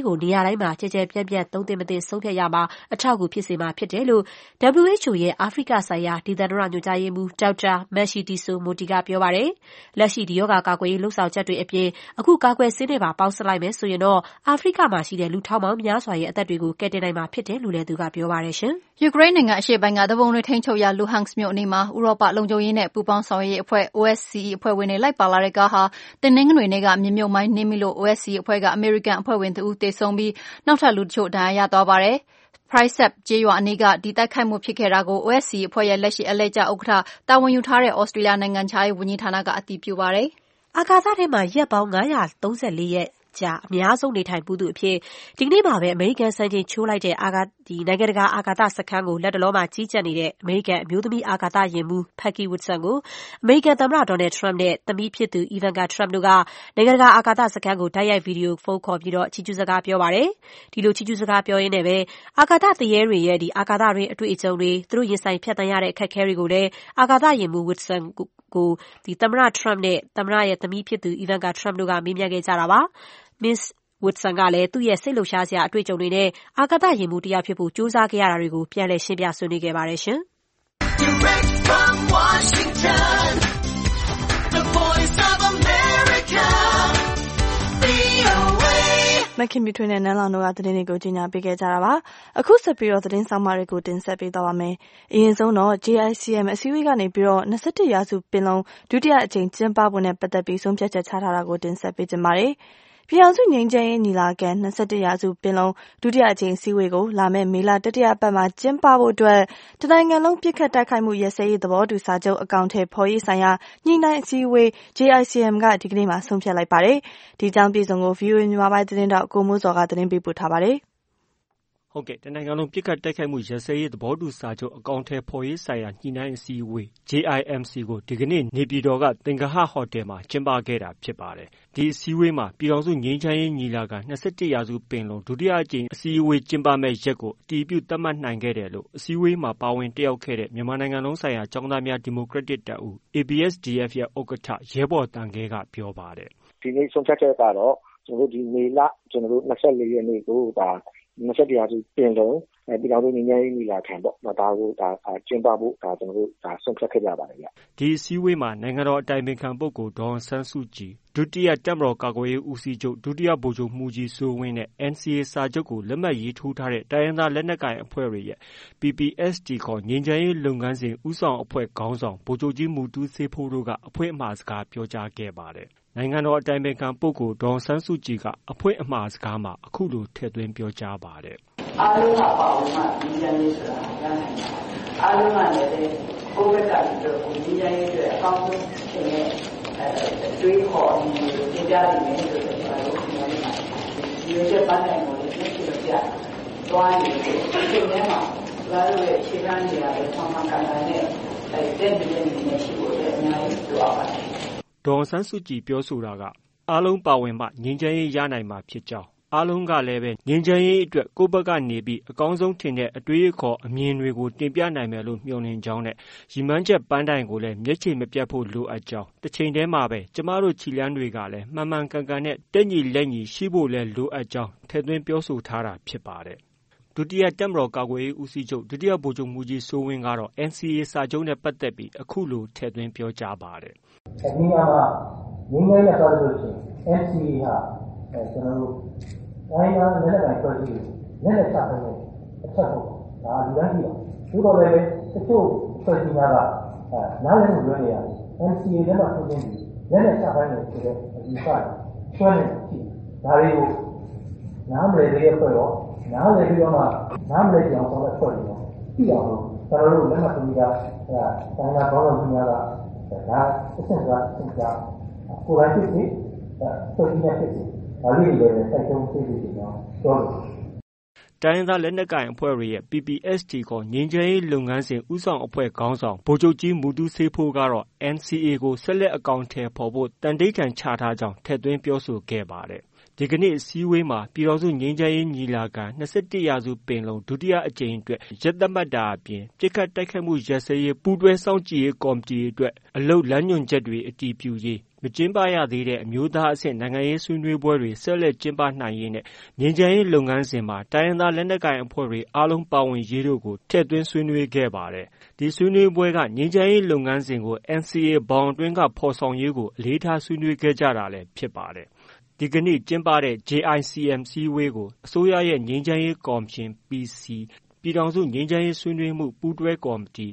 ကိုနေရာတိုင်းမှာကြဲကြဲပြန့်ပြန့်သုံးသင့်မသင့်ဆုံးဖြတ်ရမှာအထောက်အကူဖြစ်စေမှာဖြစ်တယ်လို့ WHO ရဲ့အာဖရိကဆိုင်ရာဒေသန္တရညွှန်ကြားရေးမှူးဒေါက်တာမက်ရှိတီဆိုမိုတီကပြောပါတယ်။လက်ရှိဒီရောဂါကာကွယ်ရေးလှုပ်ဆောင်ချက်တွေအပြင်အခုကာကွယ်ဆေးနဲ့ပါပေါင်းစပ်လိုက်မယ်ဆိုရင်တော့အာဖရိကမှာရှိတဲ့လူထောင်ပေါင်းများစွာရဲ့အသက်တွေကိုကယ်တင်နိုင်မှာဖြစ်တယ်လို့လည်းသူကပြောပါတယ်ရှင်။ယူကရိန်းနိုင်ငံအရှေ့ပိုင်းကသူပုန်တွေထိန်းချုပ်ရာလူဟန့်စ်မြို့အနီးမှာဥရောပလုံခြုံရေးနဲ့ပူးပေါင်းဆောင်ရွက်ရေးအဖွဲ့ OSCE အဖွဲ့ဝင်တွေလိုက်ပါလာတဲ့ကားဟာတနင်္ဂနွေနေ့ကမြေမြုပ်မိုင်းနင်းမိလို့ OSCE အဖွဲ့ကအမေရိကန်အဖွဲ့ဝင်တဦးသေဆုံးပြီးနောက်ထပ်လူတချို့ဒဏ်ရာရသွားပါတယ်။ Priceap ကျေးရွာအနီးကဒီတိုက်ခိုက်မှုဖြစ်ခဲ့တာကို OSCE အဖွဲ့ရဲ့လက်ရှိအလှည့်ကျဥက္ကဋ္ဌတာဝန်ယူထားတဲ့ဩစတြေးလျနိုင်ငံခြားရေးဝန်ကြီးဌာနကအတည်ပြုပါတယ်။အာကာသထဲမှာရက်ပေါင်း934ရက်ကြာအများဆုံးနေထိုင်ပူးသူအဖြစ်ဒီကနေ့မှာပဲအမေရိကန်စံချိန်ချိုးလိုက်တဲ့နိုင်ငံတကာအာကာသစခန်းကိုလက်တလောမှာကြီးကြပ်နေတဲ့အမေရိကန်အမျိုးသမီးအာကာသယာဉ်မှူး Peggy Whitson ကိုအမေရိကန်သမ္မတ Donald Trump နဲ့သမီးဖြစ်သူ Ivanka Trump တို့ကနိုင်ငံတကာအာကာသစခန်းကိုတိုက်ရိုက်ဗီဒီယိုဖုန်းခေါ်ပြီးချီးကျူးစကားပြောပါတယ်။ဒီလိုချီးကျူးစကားပြောရင်းနဲ့ပဲအာကာသသူရဲတွေရဲ့အာကာသတွင်းအတွေ့အကြုံတွေသူတို့ရင်ဆိုင်ဖြတ်သန်းရတဲ့အခက်အခဲတွေကိုလည်းအာကာသယာဉ်မှူး Whitson ကိုသမ္မတ Trump နဲ့သမ္မတရဲ့သမီးဖြစ်သူ Ivanka Trump တို့ကမေးမြန်းခဲ့ကြတာပါ။ Miss Whitson ကလည်းသူ့ရဲ့စိတ်လှုပ်ရှားစရာအတွေ့အကြုံတွေနဲ့အာကာသယာဉ်မှူးတစ်ယောက်ဖြစ်ဖို့ကြိုးစားခဲ့ရတာတွေကိုပြန်လည်ရှင်းပြဆွေးနွေးခဲ့ပါတယ်ရှင်။ Direct from Washington, the voice of America, VOA မခင်မြထွေးနဲ့နန်းလောင်တို့ကသတင်းတွေကိုကြီးညာပေးခဲ့ကြတာပါ။အခုဆက်ပြီးတော့သတင်းဆောင်မတွေကိုတင်ဆက်ပေးသွားပါမယ်။အရင်ဆုံးတော့ JICM အစည်းအဝေးကနေပြီးတော့21ရာစုပင်လုံဒုတိယအကြိမ်ကျင်းပဖို့နဲ့ပတ်သက်ပြီးဆုံးဖြတ်ချက်ချထားတာကိုတင်ဆက်ပေးကြပါမယ်။ပြည်အောင်စုငြိမ်းချမ်းရေးညီလာခံ21ရာစုပင်လုံဒုတိယအကြိမ်အစည်းအဝေးကိုလာမယ့်မေလတတိယပတ်မှာကျင်းပဖို့အတွက်တနိုင်ငံလုံးပစ်ခတ်တိုက်ခိုက်မှုရပ်စဲရေးသဘောတူစာချုပ်အကောင့်ထဲဖော်ရေးဆိုင်ရာညှိနှိုင်းအစည်းအဝေး JICM ကဒီကနေ့မှဆုံးဖြတ်လိုက်ပါတယ်။ဒီကြောင်းပြည်စုံကို VOA မြန်မာပိုင်းသတင်းတောက်ကိုမိုးစောကသတင်းပေးပို့ထားပါတယ်။ဟုတ်ကဲ့တနိုင်ငံလုံးပစ်ခတ်တိုက်ခိုက်မှုရပ်စဲရေးသဘောတူစာချုပ်အကောင့်ထဲဖော်ရေးဆိုင်ရာညှိနှိုင်းအစည်းအဝေး JIMC ကိုဒီကနေ့နေပြည်တော်ကသင်္ဂဟဟိုတယ်မှာကျင်းပခဲ့တာဖြစ်ပါတယ်။ဒီအစည်းအဝေးမှာပြည်ထောင်စုငြိမ်းချမ်းရေးညီလာခံ21ရာစုပင်လုံဒုတိယအကြိမ်အစည်းအဝေးကျင်းပမဲ့ရက်ကိုအတည်ပြုသတ်မှတ်နိုင်ခဲ့တယ်လို့အစည်းအဝေးမှာပါဝင်တက်ရောက်ခဲ့တဲ့မြန်မာနိုင်ငံလုံးဆိုင်ရာကျောင်းသားများဒီမိုကရက်တစ်တပ်ဦး ABSDF ရဲ့ဥက္ကဋ္ဌရဲဘော်တန်ခဲကပြောပါတယ်။ဒီနေ့ဆုံးဖြတ်ချက်ကတော့ကျွန်တော်တို့ဒီမေလ24ရက်နေ့ကို21ရာစုပင်လုံပြည်ထောင်စုငြိမ်းချမ်းရေးညီလာခံပေါ့ဒါကိုကျင်းပဖို့ကျွန်တော်တို့ဆုံးဖြတ်ခဲ့ကြပါတယ်ဗျ။ဒီအစည်းအဝေးမှာနိုင်ငံတော်အတိုင်ပင်ခံပုဂ္ဂိုလ်ဒေါ်အောင်ဆန်းစုကြည်ဒုတိယတပ်မတော်ကာကွယ်ရေးဦးစီးချုပ်ဒုတိယဗိုလ်ချုပ်မှူးကြီးစိုးဝင်းနဲ့ NCA စာချုပ်ကိုလက်မှတ်ရေးထိုးထားတဲ့တိုင်းရင်းသားလက်နက်ကိုင်အဖွဲ့တွေရဲ့ PPST ခေါ်ငြိမ်းချမ်းရေးလုပ်ငန်းစဉ်ဦးဆောင်အဖွဲ့ခေါင်းဆောင်ဗိုလ်ချုပ်ကြီးမူတူးဆေးဖိုးတို့ကအဖွင့်အမှာစကားပြောကြားခဲ့ပါတယ်။နိုင်ငံတော်အတိုင်ပင်ခံပုဂ္ဂိုလ်ဒေါ်အောင်ဆန်းစုကြည်ကအဖွင့်အမှာစကားမှာအခုလိုထည့်သွင်းပြောကြားပါတယ်။အားလုံးကပါဝင်မှငြိမ်းချမ်းရေးဆိုတာရနိုင်တာ။အားလုံးကလည်းကိုယ့်ဘက်ကပြီးတော့ငြိမ်းချမ်းရေးအတွက်အကောင်းဆုံးဖြစ်နေတွေးခေါ်နေလို့တင်ပြနေတယ်လို့ပြောလို့ပြောနေတာ။ဒီလိုချက်ပန်းတိုင်းကိုလည်းသိချင်ကြ။တွားနေတယ်ဒီထဲမှာလာလို့ရဲ့ခြေခံနေရတယ်ဆောင်းကန်ကန်နဲ့တဲ့တဲ့နေရှိဖို့လည်းအများကြီးလိုအပ်ပါတယ်။ဒေါ်ဆန်းစုကြည်ပြောဆိုတာကအားလုံးပါဝင်မှငြိမ်းချမ်းရေးရနိုင်မှာဖြစ်ကြောင်းအားလုံးကလည်းပဲငြိမ်းချမ်းရေးအတွက်ကိုယ့်ဘက်ကနေပြီးအကောင်းဆုံးထင်တဲ့အတွေးအခေါ်အမြင်တွေကိုတင်ပြနိုင်မယ်လို့မျှော်လင့်ကြောင်းနဲ့ရည်မှန်းချက်ပန်းတိုင်ကိုလည်းမျက်ခြေမပြတ်ဖို့လိုအပ်ကြောင်းတစ်ချိန်တည်းမှာပဲကျမတို့ခြေလှမ်းတွေကလည်းမှန်မှန်ကန်ကန်နဲ့တက်ညီလက်ညီရှိဖို့လည်းလိုအပ်ကြောင်းထည့်သွင်းပြောဆိုထားတာဖြစ်ပါတယ်။ဒုတိယတပ်မတော်ကာကွယ်ရေးဦးစီးချုပ်ဒုတိယဗိုလ်ချုပ်မှူးကြီးစိုးဝင်းကတော့ NCA စာချုပ်နဲ့ပတ်သက်ပြီးအခုလိုထည့်သွင်းပြောကြားပါတယ်။ဒီမှာငင်းနေတဲ့ပတ်သက်လို့ရှိရင် NCA ဟာကျွန်တော်တို့တိုင်းသားလက်နက်ကိုင်ဖွဲ့စည်းလက်နက်ချတဲ့အချက်ပေါ့ဒါဒီတိုင်းကြည့်တော့သို့တော်လည်းတချို့ဖွဲ့စည်းများကနားလည်မှုလွဲနေရတယ် NCA လက်မှတ်ထိုးခြင်းပြီးလက်နက်ချပိုင်းနေဆိုတဲ့အယူဆဆွဲနေရှိဒါတွေကိုနားမလည်သေးတဲ့ဖွဲ့ရောနားလည်ပြီးတော့မှနားမလည်ကြအောင်ဆောင်တဲ့ဖွဲ့တွေရောကြည့်အောင်လို့ကျွန်တော်တို့လက်မှတ်ထိုးပြီးတိုင်းသားဘောလုံးကြီးများကဒါအဆင့်ကကိုယ်တိုင်ဖြစ်ပြီးဖွဲ့စည်းနေဖြစ်ပြီးဒါလေးတွေလည်းစိုက်ဆုံးသိသိချင်ကြောင်းပြောလို့တိုင်းရင်းသားလက်နက်ကိုင်အဖွဲ့တွေရဲ့ PPST ခေါ်ငြိမ်းချမ်းရေးလုပ်ငန်းစဉ်ဦးဆောင်အဖွဲ့ခေါင်းဆောင်ဗိုလ်ချုပ်ကြီးမူတူးဆေးဖိုးကတော့ NCA ကိုဆက်လက်အကောင်အထည်ဖော်ဖို့တန်တိတ်တန်ချထားကြောင်းထည့်သွင်းပြောဆိုခဲ့ပါတယ်။ဒီကနေ့အစည်းအဝေးမှာပြည်ထောင်စုငြိမ်းချမ်းရေးညီလာခံ21ရာစုပင်လုံဒုတိယအကြိမ်အတွက်ရက်သတ်မှတ်တာအပြင်ပစ်ခတ်တိုက်ခိုက်မှုရပ်စဲရေးပူးတွဲစောင့်ကြည့်ရေးကော်မတီအတွက်အလုပ်လမ်းညွှန်ချက်တွေအတည်ပြုရေးမကျင်းပရသေးတဲ့အမျိုးသားအဆင့်နိုင်ငံရေးဆွေးနွေးပွဲတွေဆက်လက်ကျင်းပနိုင်ရေးနဲ့ငြိမ်းချမ်းရေးလုပ်ငန်းစဉ်မှာတိုင်းရင်းသားလက်နက်ကိုင်အဖွဲ့တွေအားလုံးပါဝင်ရေးတို့ကိုထည့်သွင်းဆွေးနွေးခဲ့ပါတယ်။ဒီဆွေးနွေးပွဲကငြိမ်းချမ်းရေးလုပ်ငန်းစဉ်ကို NCA ဘောင်အတွင်းကဖော်ဆောင်ရေးကိုအလေးထားဆွေးနွေးခဲ့ကြတာလည်းဖြစ်ပါတယ်။ဒီကနေ့ကျင်းပတဲ့ JICM စည်းဝေးကိုအစိုးရရဲ့ငြိမ်းချမ်းရေးကော်မရှင် PC ပြည်ထောင်စုငြိမ်းချမ်းရေးဆွေးနွေးမှုပူးတွဲကော်မတီ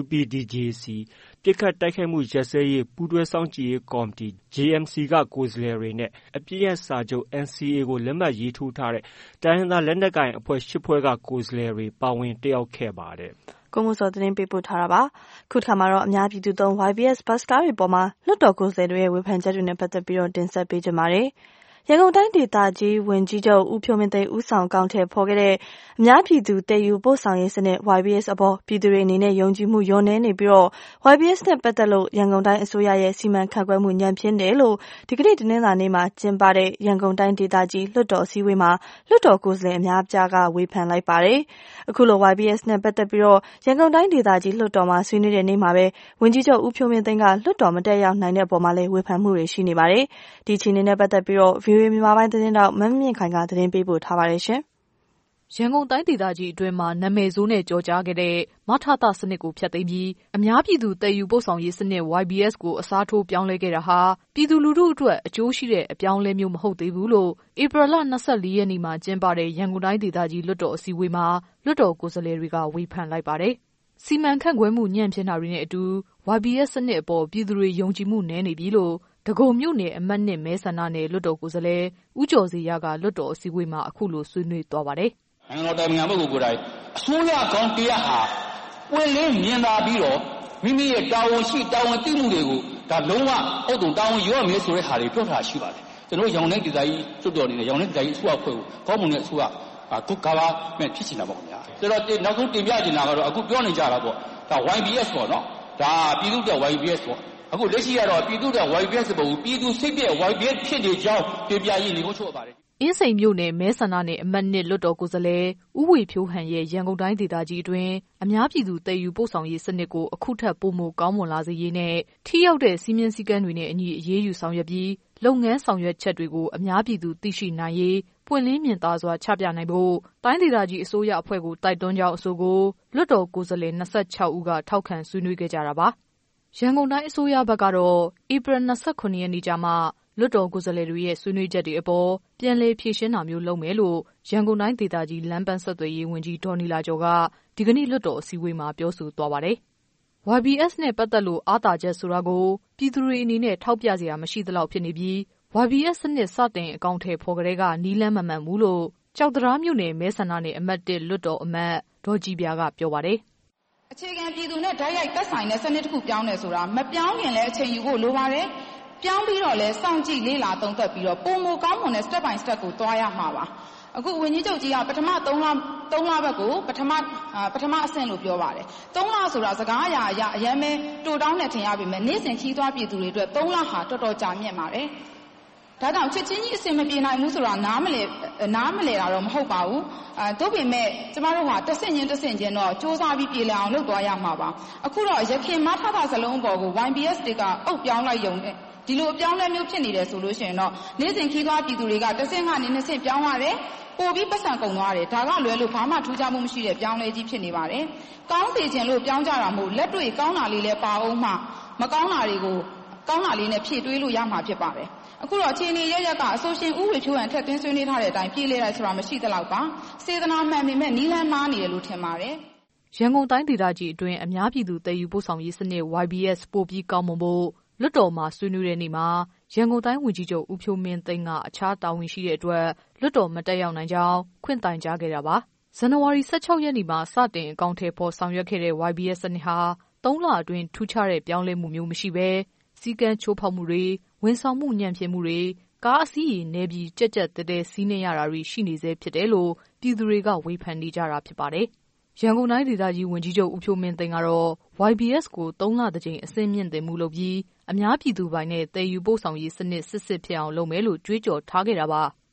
UPDJC ပစ်ခတ်တိုက်ခိုက်မှုရပ်စဲရေးပူးတွဲစောင့်ကြည့်ရေးကော်မတီ JMC ကကိုယ်စားလှယ်တွေနဲ့အပစ်ရပ်စာချုပ် NCA ကိုလက်မှတ်ရေးထိုးထားတဲ့တိုင်းရင်းသားလက်နက်ကိုင်အဖွဲ့၈ဖွဲ့ကကိုယ်စားလှယ်တွေပါဝင်တက်ရောက်ခဲ့ပါတယ်။ကိုမှုစောသတင်းပေးပို့ထားတာပါ။ခုတစ်ခါမှာတော့အများပြည်သူသုံး YBS ဘတ်ကားတွေပေါ်မှာလွှတ်တော်ကိုယ်စားလှယ်တွေရဲ့ဝေဖန်ချက်တွေနဲ့ပတ်သက်ပြီးတင်ဆက်ပေးကြပါမယ်။ရန်ကုန်တိုင်းဒေသကြီးဝန်ကြီးချုပ်ဦးဖြိုးမင်းသိန်းဦးဆောင်ကောင်းထည့်ဖော်ခဲ့တဲ့အများပြည်သူတည်ယူပို့ဆောင်ရေးစနစ် YBS အပေါ်ပြည်သူတွေအနေနဲ့ယုံကြည်မှုလျော့နည်းနေပြီးYBS နဲ့ပတ်သက်လို့ရန်ကုန်တိုင်းအစိုးရရဲ့စီမံခန့်ခွဲမှုညံ့ဖျင်းတယ်လို့ဒီကနေ့တနင်္လာနေ့မှာကျင်းပတဲ့ရန်ကုန်တိုင်းဒေသကြီးလွှတ်တော်အစည်းအဝေးမှာလွှတ်တော်ကိုယ်စားလှယ်အများအပြားကဝေဖန်လိုက်ပါတယ်။အခုလို YBS နဲ့ပတ်သက်ပြီးရန်ကုန်တိုင်းဒေသကြီးလွှတ်တော်မှာဆွေးနွေးတဲ့နေ့မှာပဲဝန်ကြီးချုပ်ဦးဖြိုးမင်းသိန်းကလွှတ်တော်မတက်ရောက်နိုင်တဲ့အပေါ်မှာလည်းဝေဖန်မှုတွေရှိနေပါတယ်။ဒီအခြေအနေနဲ့ပတ်သက်ပြီးVOA မြန်မာပိုင်းသတင်းတောက်မမြင့်ခိုင်ကသတင်းပေးပို့ထားပါတယ်ရှင်။ရန်ကုန်တိုင်းဒေသကြီးအတွင်းမှာနာမည်ဆိုးနဲ့ကြော်ကြားခဲ့တဲ့မထသစနစ်ကိုဖျက်သိမ်းပြီးအများပြည်သူတည်ယူပို့ဆောင်ရေးစနစ် YBS ကိုအစားထိုးပြောင်းလဲခဲ့တာဟာပြည်သူလူထုအတွက်အကျိုးရှိတဲ့အပြောင်းလဲမျိုးမဟုတ်သေးဘူးလို့ဧပြီလ24ရက်နေ့မှာကျင်းပတဲ့ရန်ကုန်တိုင်းဒေသကြီးလွှတ်တော်အစည်းအဝေးမှာလွှတ်တော်ကိုယ်စားလှယ်တွေကဝေဖန်လိုက်ပါတယ်။စီမံခန့်ခွဲမှုညံ့ဖျင်းတာတွေနဲ့အတူ YBS စနစ်အပေါ်ပြည်သူတွေယုံကြည်မှုနည်းနေပြီလို့ဒဂုံမြို့နယ်အမှတ်2မဲဆန္ဒနယ်လွှတ်တော်ကိုယ်စားလှယ်ဦးကျော်စီရကလွှတ်တော်အစည်းအဝေးမှာအခုလိုဆွေးနွေးသွားပါတယ်။နိုင်ငံတော်တိုင်ပင်ခံပုဂ္ဂိုလ်ကိုယ်တိုင်အစိုးရကောင်းတရားဟာပွင့်လင်းမြင်သာပြီးတော့မိမိရဲ့တာဝန်ရှိတာဝန်သိမှုတွေကိုဒါလုံးဝအုပ်တုံတာဝန်ယူရမယ်ဆိုတဲ့ဟာတွေပြောထားရှိပါတယ်။ကျွန်တော်ရောင်တဲ့ဒေသကြီးလွှတ်တော်အနေနဲ့ရောင်တဲ့ဒေသကြီးအစိုးရအဖွဲ့ကိုကောင်းမွန်တဲ့အစိုးရgood government ဖြစ်ချင်တာပေါ့ခင်ဗျာ။ဆိုတော့နောက်ဆုံးတင်ပြချင်တာကတော့အခုပြောနေကြတာပေါ့ဒါ YBS ပေါ့နော်။ဒါပြည်သူ့တဲ့ YBS ပေါ့အခုလက်ရှိကတော့ပြည်သူ့တဲ့ YBS ပုံပြည်သူစိတ်ပြည့် YBS ဖြစ်နေကြောင်းတင်ပြရင်းနေဖို့ချုပ်ပါတယ်အင်းစိန်မြို့နယ်မဲဆန္ဒနယ်အမှတ်2လွှတ်တော်ကိုယ်စားလှယ်ဦးဝေဖြိုးဟန်ရဲ့ရန်ကုန်တိုင်းဒေသကြီးအတွင်းအများပြည်သူတည်ယူပို့ဆောင်ရေးစနစ်ကိုအခုထပ်ပိုမိုကောင်းမွန်လာစေရေးနဲ့ထိရောက်တဲ့စီမင်းစည်းကမ်းတွေနဲ့အညီအရေးယူဆောင်ရွက်ပြီးလုပ်ငန်းဆောင်ရွက်ချက်တွေကိုအများပြည်သူသိရှိနိုင်ရေးပွင့်လင်းမြင်သာစွာချပြနိုင်ဖို့တိုင်းဒေသကြီးအစိုးရအဖွဲ့ကိုတိုက်တွန်းကြောင်းအဆိုကိုလွှတ်တော်ကိုယ်စားလှယ်26ဦးကထောက်ခံဆွေးနွေးခဲ့ကြတာပါရန်ကုန်တိုင်းအစိုးရဘက်ကတော့ဧပြီ29ရက်နေ့ကျမှလွှတ်တော်ကိုယ်စားလှယ်တွေရဲ့ဆွေးနွေးချက်တွေအပေါ်ပြန်လည်ဖြေရှင်းတာမျိုးလုပ်မယ်လို့ရန်ကုန်တိုင်းဒေသကြီးလမ်းပန်းဆက်သွယ်ရေးဝန်ကြီးဒေါ်နီလာကျော်ကဒီကနေ့လွှတ်တော်အစည်းအဝေးမှာပြောဆိုသွားပါတယ်။ YBS နဲ့ပတ်သက်လို့အားသာချက်ဆိုတာကိုပြည်သူတွေအနေနဲ့ထောက်ပြစရာမရှိသလောက်ဖြစ်နေပြီး YBS စနစ်စတင်အကောင့်ထဲပေါ်ကလေးကနီးလန်းမမှန်ဘူးလို့ကြောက်တရားမြို့နယ်မဲဆန္ဒနယ်အမှတ်1လွှတ်တော်အမတ်ဒေါ်ကြည်ပြာကပြောပါတယ်။အခြေခံပြည်သူနဲ့ဓာတ်ရိုက်သက်ဆိုင်တဲ့စနစ်တစ်ခုပြောင်းတယ်ဆိုတာမပြောင်းခင်လည်းအချိန်ယူဖို့လိုပါတယ်။ပြောင်းပြီးတော့လဲစောင့်ကြည့်လေ့လာသုံးသပ်ပြီးတော့ပုံမကောင်းမွန်တဲ့ step by step ကိုသွားရမှာပါအခုဝန်ကြီးချုပ်ကြီးကပထမ3လဘက်ကိုပထမအဆင့်လို့ပြောပါတယ်3လဆိုတာစကားအရာအရင်ပဲတိုးတောင်းနေထင်ရပြီမဲ့နေ့စဉ်ခီးသွားပြည်သူတွေအတွက်3လဟာတော်တော်ကြာမြင့်ပါတယ်ဒါကြောင့်ချက်ချင်းကြီးအဆင်မပြေနိုင်ဘူးဆိုတာနားမလဲတာတော့မဟုတ်ပါဘူးတို့ပေမဲ့ကျမတို့ဟာတစ်ဆင့်ချင်းတော့စူးစမ်းပြီးပြေလည်အောင်လုပ်သွားရမှာပါအခုတော့ရခင်မထထစလုံးအပေါ်ကို YBS တွေကအုပ်ပြောင်းလိုက်ရုံနဲ့ဒီလိုအပြောင်းလဲမျိုးဖြစ်နေတယ်ဆိုလို့ရှိရင်တော့နေ့စဉ်ခီးသွားပြည်သူတွေကတစ်ဆင့်ကနေနှစ်ဆင့်ပြောင်းရတယ်ပို့ပြီးပတ်စံကုန်သွားတယ်ဒါကလွယ်လို့ဘာမှထူးခြားမှုမရှိတဲ့ပြောင်းလဲကြီးဖြစ်နေပါတယ်ကောင်းစေခြင်းလို့ပြောင်းကြတာမဟုတ်လက်တွေ့ကောင်းတာလေးလည်းပါအောင်မှမကောင်းတာတွေကိုကောင်းတာလေးနဲ့ဖြည့်တွေးလို့ရမှာဖြစ်ပါတယ်အခုတော့အခြေအနေရရက်ကအဆိုရှင်ဥဝေဖြိုးဟန်ထက်သွင်းဆွေးနွေးထားတဲ့အတိုင်းပြည်လဲလိုက်ဆိုတာမရှိသလောက်ပါစေတနာမှန်ပေမဲ့နီးလန်းမားနေတယ်လို့ထင်ပါတယ်ရန်ကုန်တိုင်းဒေသကြီးအတွင်းအများပြည်သူတည်ယူပို့ဆောင်ရေးစနစ် YBS ပို့ပြီးကောင်းမွန်ဖို့လွှတ်တော်မှာဆွေးနွေးတဲ့နေ့မှာရန်ကုန်တိုင်းဝန်ကြီးချုပ်ဦးဖြိုးမင်းသိန်းကအခြားတာဝန်ရှိတဲ့အတွက်လွှတ်တော်မတက်ရောက်နိုင်ကြောင်းခွင့်တိုင်ကြားခဲ့တာပါဇန်နဝါရီ16ရက်နေ့မှာစတင်အကောင့်ထဲပေါ်ဆောင်ရွက်ခဲ့တဲ့ YBS စနစ်ဟာ3လအတွင်းထူးခြားတဲ့ပြောင်းလဲမှုမျိုးမရှိဘဲစီကံချိုးဖောက်မှုတွေဝန်ဆောင်မှုညံ့ဖျင်းမှုတွေကားအစီးရေနေပြီးကြက်တဲစီးနေရတာတွေရှိနေစေဖြစ်တယ်လို့ပြည်သူတွေကဝေဖန်နေကြတာဖြစ်ပါတယ်ရန်ကုန်တိုင်းဒေသကြီးဝန်ကြီးချုပ်ဦးဖြိုးမင်းသိန်းကတော့ YBS ကို3လတစ်ကြိမ်အဆင့်မြင့်တင်မှုလုပ်ပြီးအများပြည်သူပိုင်နဲ့တည်ယူပို့ဆောင်ရေးစနစ်စစ်ဖြစ်အောင်လုပ်မယ်လို့ကြွေးကြော်ထားခဲ့တာပါ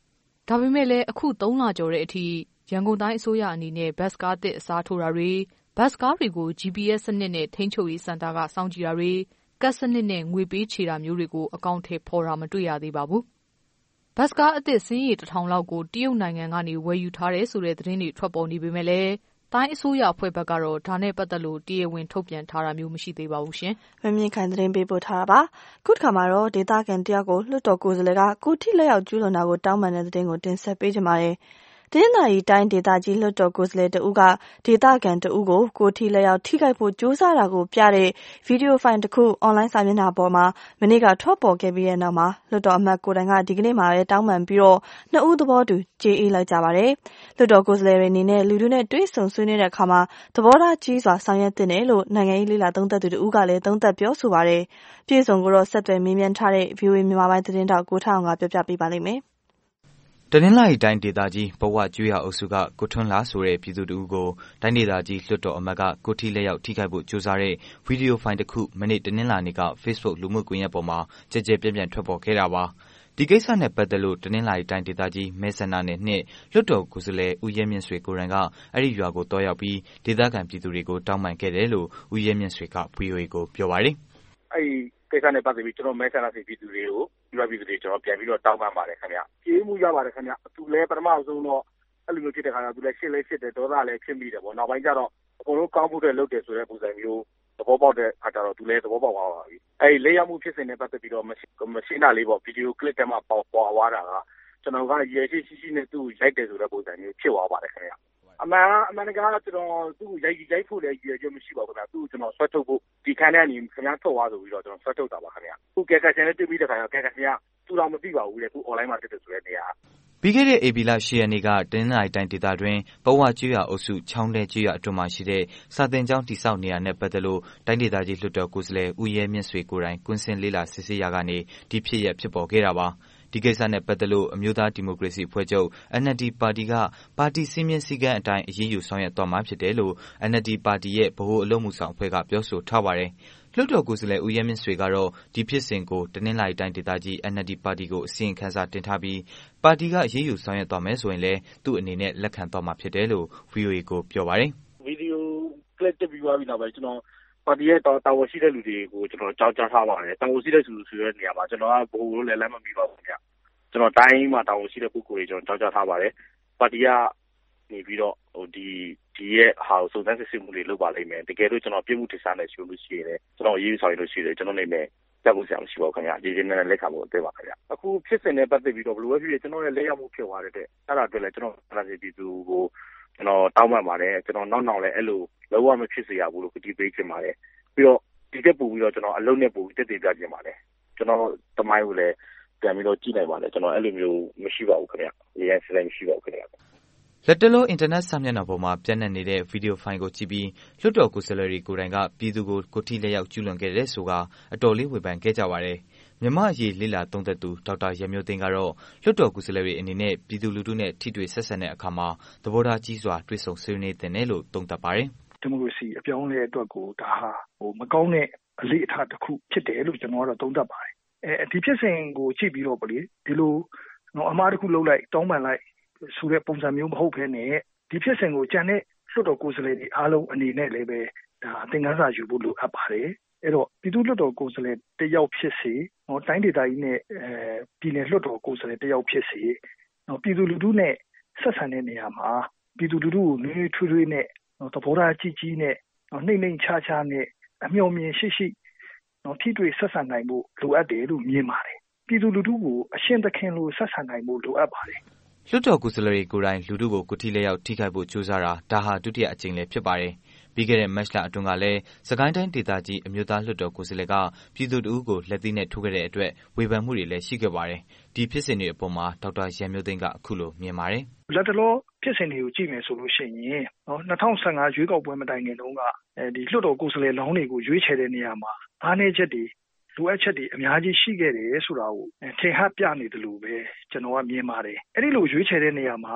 ဒါပေမဲ့လည်းအခု3 လကျော်တဲ့အထိရန်ကုန်တိုင်းအစိုးရအနေနဲ့ဘတ်စ်ကားအသစ်အစားထိုးတာတွေဘတ်စ်ကားတွေကို GPS စနစ်နဲ့ထိန်းချုပ်ရေးစင်တာကစောင့်ကြည့်တာတွေကတ်စနစ်နဲ့ငွေပေးချေတာမျိုးတွေကိုအကောင့်ထဲဖော်တာမတွေ့ရသေးပါဘူး။ဘတ်စ်ကားအသစ်စင်းရည်1000လောက်ကိုတရုတ်နိုင်ငံကနေဝယ်ယူထားတယ်ဆိုတဲ့သတင်းတွေထွက်ပေါ်နေပေမဲ့လည်းတိုင်းအစိုးရအဖွဲ့ဘက်ကတော့ဒါနဲ့ပတ်သက်လို့တရားဝင်ထုတ်ပြန်ထားတာမျိုးမရှိသေးပါဘူးရှင်။မမြင့်ခိုင်သတင်းပေးပို့ထားတာပါ။ခုတစ်ခါမှာတော့ဒေသခံတယောက်ကိုလွှတ်တော်ကိုယ်စားလှယ်ကကိုထိလက်ရောက်ကျူးလွန်တာကိုတောင်းပန်တဲ့သတင်းကိုတင်ဆက်ပေးကြပါမယ်။တနင်္သာရီတိုင်းဒေသကြီးလွှတ်တော်ကိုယ်စားလှယ်တဦးကဒေသခံတဦးကိုကိုထိလက်ရောက်ထိခိုက်ဖို့ကြိုးစားတာကိုပြတဲ့ဗီဒီယိုဖိုင်တစ်ခုအွန်လိုင်းစာမျက်နှာပေါ်မှာမနေ့ကထွက်ပေါ်ခဲ့ပြီးတဲ့နောက်မှာလွှတ်တော်အမတ်ကိုယ်တိုင်ကဒီကနေ့မှာပဲတောင်းပန်ပြီးတော့နှစ်ဦးသဘောတူကြေးအေးလိုက်ကြပါတယ်။လွှတ်တော်ကိုယ်စားလှယ်တွေအနေနဲ့လူထုနဲ့တွေ့ဆုံဆွေးနွေးတဲ့အခါမှာသဘောထားကြီးစွာဆောင်ရွက်သင့်တယ်လို့နိုင်ငံရေးလေ့လာသုံးသပ်သူတဦးကလည်းသုံးသပ်ပြောဆိုပါတယ်။ပြည်စုံကိုတော့ဆက်သွယ်မေးမြန်းထားတဲ့ VOA မြန်မာပိုင်းသတင်းတောက်ကိုထောင်ကပြောပြပေးပါလိမ့်မယ်။တနင်္လာရီတိုင်းဒေသကြီးဘဝကျွေးရအုပ်စုကကိုထွန်းလာဆိုတဲ့ပြည်သူတဦးကိုတိုင်းဒေသကြီးလွှတ်တော်အမတ်ကကိုထိလက်ရောက်ထိခိုက်ဖို့ကြိုးစားတဲ့ဗီဒီယိုဖိုင်တစ်ခုမနေ့တနင်္လာနေ့က Facebook လူမှုကွန်ရက်ပေါ်မှာကြဲကြဲပြန့်ပြန့်ထွက်ပေါ်ခဲ့တာပါ။ဒီကိစ္စနဲ့ပတ်သက်လို့တနင်္လာရီတိုင်းဒေသကြီးမဲဆန္ဒနယ်နှစ်လွှတ်တော်ကိုယ်စားလှယ်ဦးရဲမြင့်ဆွေကိုယ်တိုင်ကအဲ့ဒီရွာကိုတွားရောက်ပြီးဒေသခံပြည်သူတွေကိုတောင်းပန်ခဲ့တယ်လို့ဦးရဲမြင့်ဆွေက VOA ကိုပြောပါတယ်။အဲ့ဒီကိစ္စနဲ့ပတ်သက်ပြီးကျွန်တော်မဲဆန္ဒနယ်ပြည်သူတွေကိုပြည်သူတွေကျွန်တော်ပြန်ပြီးတော့တောင်းပန်ပါတယ်ခင်ဗျ။ကြေးမှုရပါတယ်ခင်ဗျ။သူလည်းပထမဆုံးတော့အဲ့လိုမျိုးဖြစ်တဲ့ခါကျတော့သူလည်းရှင်းလဲရှင်းတယ်ဒေါသလည်းဖြစ်မိတယ်ပေါ့။နောက်ပိုင်းကျတော့အကုန်လုံးကောင်းဖို့အတွက်လုပ်တယ်ဆိုတဲ့ပုံစံမျိုးသဘောပေါက်တဲ့အခါကျတော့သူလည်းသဘောပေါက်သွားပါပြီ။အဲ့ဒီလက်ရောက်မှုဖြစ်စဉ်နဲ့ပတ်သက်ပြီးတော့မရှင်းတာလေးပေါ့ဗီဒီယိုကလစ်ထဲမှာပေါ်သွားတာကကျွန်တော်ကရေရှိနဲ့သူ့ကိုရိုက်တယ်ဆိုတဲ့ပုံစံမျိုးဖြစ်သွားပါတယ်ခင်ဗျ။အမှန်တကယ်တော့ကျွန်တော်သူ့ကိုရိုက်ဖို့လည်းရည်ရွယ်ချက်မရှိပါဘူးခင်ဗျ။သူ့ကိုကျွန်တော်ဆွတ်ထုတ်ဖို့ဒီခန်းထဲကနေခင်ဗျားထုတ်သွားဆိုပြီးတော့ကျွန်တော်ဆွတ်ထုတ်တာပါခင်ဗျ။သူကဲကချင်းနဲ့တွေ့ပြီးတဲ့ခါကျတော့ကဲကချင်းကသူတော့မသိပါဘူးလေသူ online မှာတက်တယ်ဆိုတဲ့နေရာပြီးခဲ့တဲ့ဧပြီလ10ရက်နေ့ကတနင်္လာရီတိုင်းဒေသတွင်းဘဝကျွေးရအုပ်စုချောင်းတဲကျွေးရအတွင်းမှာရှိတဲ့စာသင်ကျောင်းတိစောက်နေရာနဲ့ပတ်သက်လို့တိုင်းဒေသကြီးလွှတ်တော်ကိုယ်စားလှယ်ဦးရဲမြင့်ဆွေကိုယ်တိုင်ကွင်းစင်လေးလာစစ်ဆေးရာကနေဒီဖြစ်ရဖြစ်ပေါ်ခဲ့တာပါဒီကိစ္စနဲ့ပတ်သက်လို့အမျိုးသားဒီမိုကရေစီအဖွဲ့ချုပ် NLD ပါတီကပါတီစည်းမျဉ်းစည်းကမ်းအတိုင်းအရေးယူဆောင်ရွက်သွားမှာဖြစ်တယ်လို့ NLD ပါတီရဲ့ဗဟိုအလုပ်မှုဆောင်အဖွဲ့ကပြောဆိုထားပါတယ်လွှတ်တော်ကိုယ်စားလှယ်ဦးရဲမြင့်ဆွေကတော့ဒီဖြစ်စဉ်ကိုတနင်္လာရီတိုင်းဒေသကြီး NLD ပါတီကိုအစီရင်ခံစာတင်ထားပြီးပါတီကအရေးယူဆောင်ရွက်သွားမယ်ဆိုရင်လည်းသူ့အနေနဲ့လက်ခံသွားမှာဖြစ်တယ်လို့ VOA ကိုပြောပါတယ်ဗီဒီယိုကလစ်တက်ပြီးသွားပြီနောက်ပိုင်းကျွန်တော်ပါတီရဲ့တာဝန်ရှိတဲ့လူတွေကိုကျွန်တော်ကြောက်ကြားထားပါတယ်တာဝန်ရှိတဲ့လူဆိုတဲ့နေရာမှာကျွန်တော်ကဘိုးလို့လည်းလက်မမီပါဘူးခင်ဗျကျွန်တော်တိုင်းမှာတာဝန်ရှိတဲ့ပုဂ္ဂိုလ်တွေကျွန်တော်ကြောက်ကြားထားပါတယ်ပါတီကနေပြီးတော့ဒီရဲ့ဟာကိုစုံစမ်းစစ်ဆေးမှုတွေလုပ်ပါလိမ့်မယ်တကယ်လို့ကျွန်တော်ပြစ်မှုထင်ရှားနေရှိလို့ရှိရင်ကျွန်တော်အရေးယူဆောင်ရွက်လို့ရှိတယ်ကျွန်တော်နေနဲ့တက်ဖို့ဆရာမရှိပါဘူးခင်ဗျအရေးကြီးနဲ့လက်ခံဖို့အသေးပါခင်ဗျအခုဖြစ်စဉ်နဲ့ပတ်သက်ပြီးတော့ဘယ်လိုပဲဖြစ်ဖြစ်ကျွန်တော်ရဲ့လက်ရောက်မှုဖြစ်သွားတဲ့အဲ့ဒါအတွက်လည်းကျွန်တော်အားလုံးပြည်သူကိုကျွန်တော်တောင်းပန်ပါတယ်ကျွန်တော်နောက်လည်းအဲ့လိုလုံးဝမဖြစ်စေရဘူးလို့ကတိပေးချင်ပါတယ်ပြီးတော့ဒီတက်ပို့ပြီးတော့ကျွန်တော်အလုံးနဲ့ပို့ပြီးတက်တည်ပြချင်ပါတယ်ကျွန်တော်တမိုင်းကိုလည်းပြန်ပြီးတော့ကြည့်နိုင်ပါတယ်ကျွန်တော်အဲ့လိုမျိုးမရှိပါဘူးခင်ဗျရေးရစလိုက်မရှိပါဘူးခင်ဗျလက်တလုံးအင်တာနက်စာမျက်နှာပေါ်မှာပြန့်နှံ့နေတဲ့ဗီဒီယိုဖိုင်ကိုကြည့်ပြီးလွှတ်တော်ကိုယ်စားလှယ်တွေကိုယ်တိုင်ကပြည်သူကိုထိလက်ရောက်ကျူးလွန်ခဲ့တဲ့ဆိုကအတော်လေးဝေဖန်ခဲ့ကြပါတယ်။မြန်မာအရေးလေ့လာသုံးသပ်သူဒေါက်တာရမျိုးသိန်းကတော့လွှတ်တော်ကိုယ်စားလှယ်တွေအနေနဲ့ပြည်သူလူထုနဲ့ထိတွေ့ဆက်ဆံတဲ့အခါမှာသဘောထားကြီးစွာတွေ့ဆုံဆွေးနွေးသင့်တယ်လို့သုံးသပ်ပါတယ်။ဒီမိုကရေစီအပြောင်းအလဲအတွက်ကိုဒါဟာမကောင်းတဲ့အလေ့အထတစ်ခုဖြစ်တယ်လို့ကျွန်တော်ကတော့သုံးသပ်ပါတယ်။ဒီဖြစ်စဉ်ကိုကြည့်ပြီးတော့ဒီလိုအမှားတစ်ခုလုပ်လိုက်တောင်းပန်လိုက်ဆိုတဲ့ပုံစံမျိုးမဟုတ်ဘဲနဲ့ဒီဖြစ်စဉ်ကိုကြံတဲ့လွှတ်တော်ကိုယ်စားလှယ်တွေအားလုံးအနေနဲ့လည်းပဲဒါသင်ခန်းစာယူဖို့လိုအပ်ပါတယ်အဲ့တော့ပြည်သူ့လွှတ်တော်ကိုယ်စားလှယ်တယောက်ဖြစ်စေတိုင်းဒေသကြီးနဲ့ပြည်နယ်လွှတ်တော်ကိုယ်စားလှယ်တယောက်ဖြစ်စေပြည်သူလူထုနဲ့ဆက်ဆံတဲ့နေရာမှာပြည်သူလူထုကိုနွေးနွေးထွေးထွေးနဲ့သဘောထားကြီးကြီးနဲ့နှိမ့်နှိမ့်ချာချာနဲ့အမျှော်မြင်ရှိထိတွေ့ဆက်ဆံနိုင်ဖို့လိုအပ်တယ်လို့မြင်ပါတယ်ပြည်သူလူထုကိုအရှင်သခင်လိုဆက်ဆံနိုင်ဖို့လိုအပ်ပါတယ်လွှတ်တော်ကိုယ်စားလှယ်တွေကိုယ်တိုင်လူထုကိုထိလက်ရောက်ထိခိုက်ဖို့ကြိုးစားတာဒါဟာဒုတိယအကြိမ်လည်းဖြစ်ပါတယ်။ပြီးခဲ့တဲ့မတ်လအတွင်းကလည်းစကိုင်းတိုင်းဒေသကြီးအမျိုးသားလွှတ်တော်ကိုယ်စားလှယ်ကပြည်သူ့အုပ်ကိုလက်သီးနဲ့ထိုးခဲ့တဲ့အတွက်ဝေဖန်မှုတွေလည်းရှိခဲ့ပါတယ်။ဒီဖြစ်စဉ်တွေအပေါ်မှာဒေါက်တာရန်မျိုးသိန်းကအခုလိုမြင်ပါတယ်။လက်တလောဖြစ်စဉ်တွေကိုကြည့်မယ်ဆိုလို့ရှိရင်2015ရွေးကောက်ပွဲမတိုင်ခင်တုန်းကဒီလွှတ်တော်ကိုယ်စားလှယ်လောင်းတွေကိုရွေးချယ်တဲ့နေရာမှာအားနည်းချက်တွေလိုအပ်ချက်တွေအများကြီးရှိခဲ့တယ်ဆိုတာကိုထင်ဟပ်ပြနေတယ်လို့ပဲကျွန်တော်ကမြင်ပါတယ်အဲ့ဒီလိုရွေးချယ်တဲ့နေရာမှာတ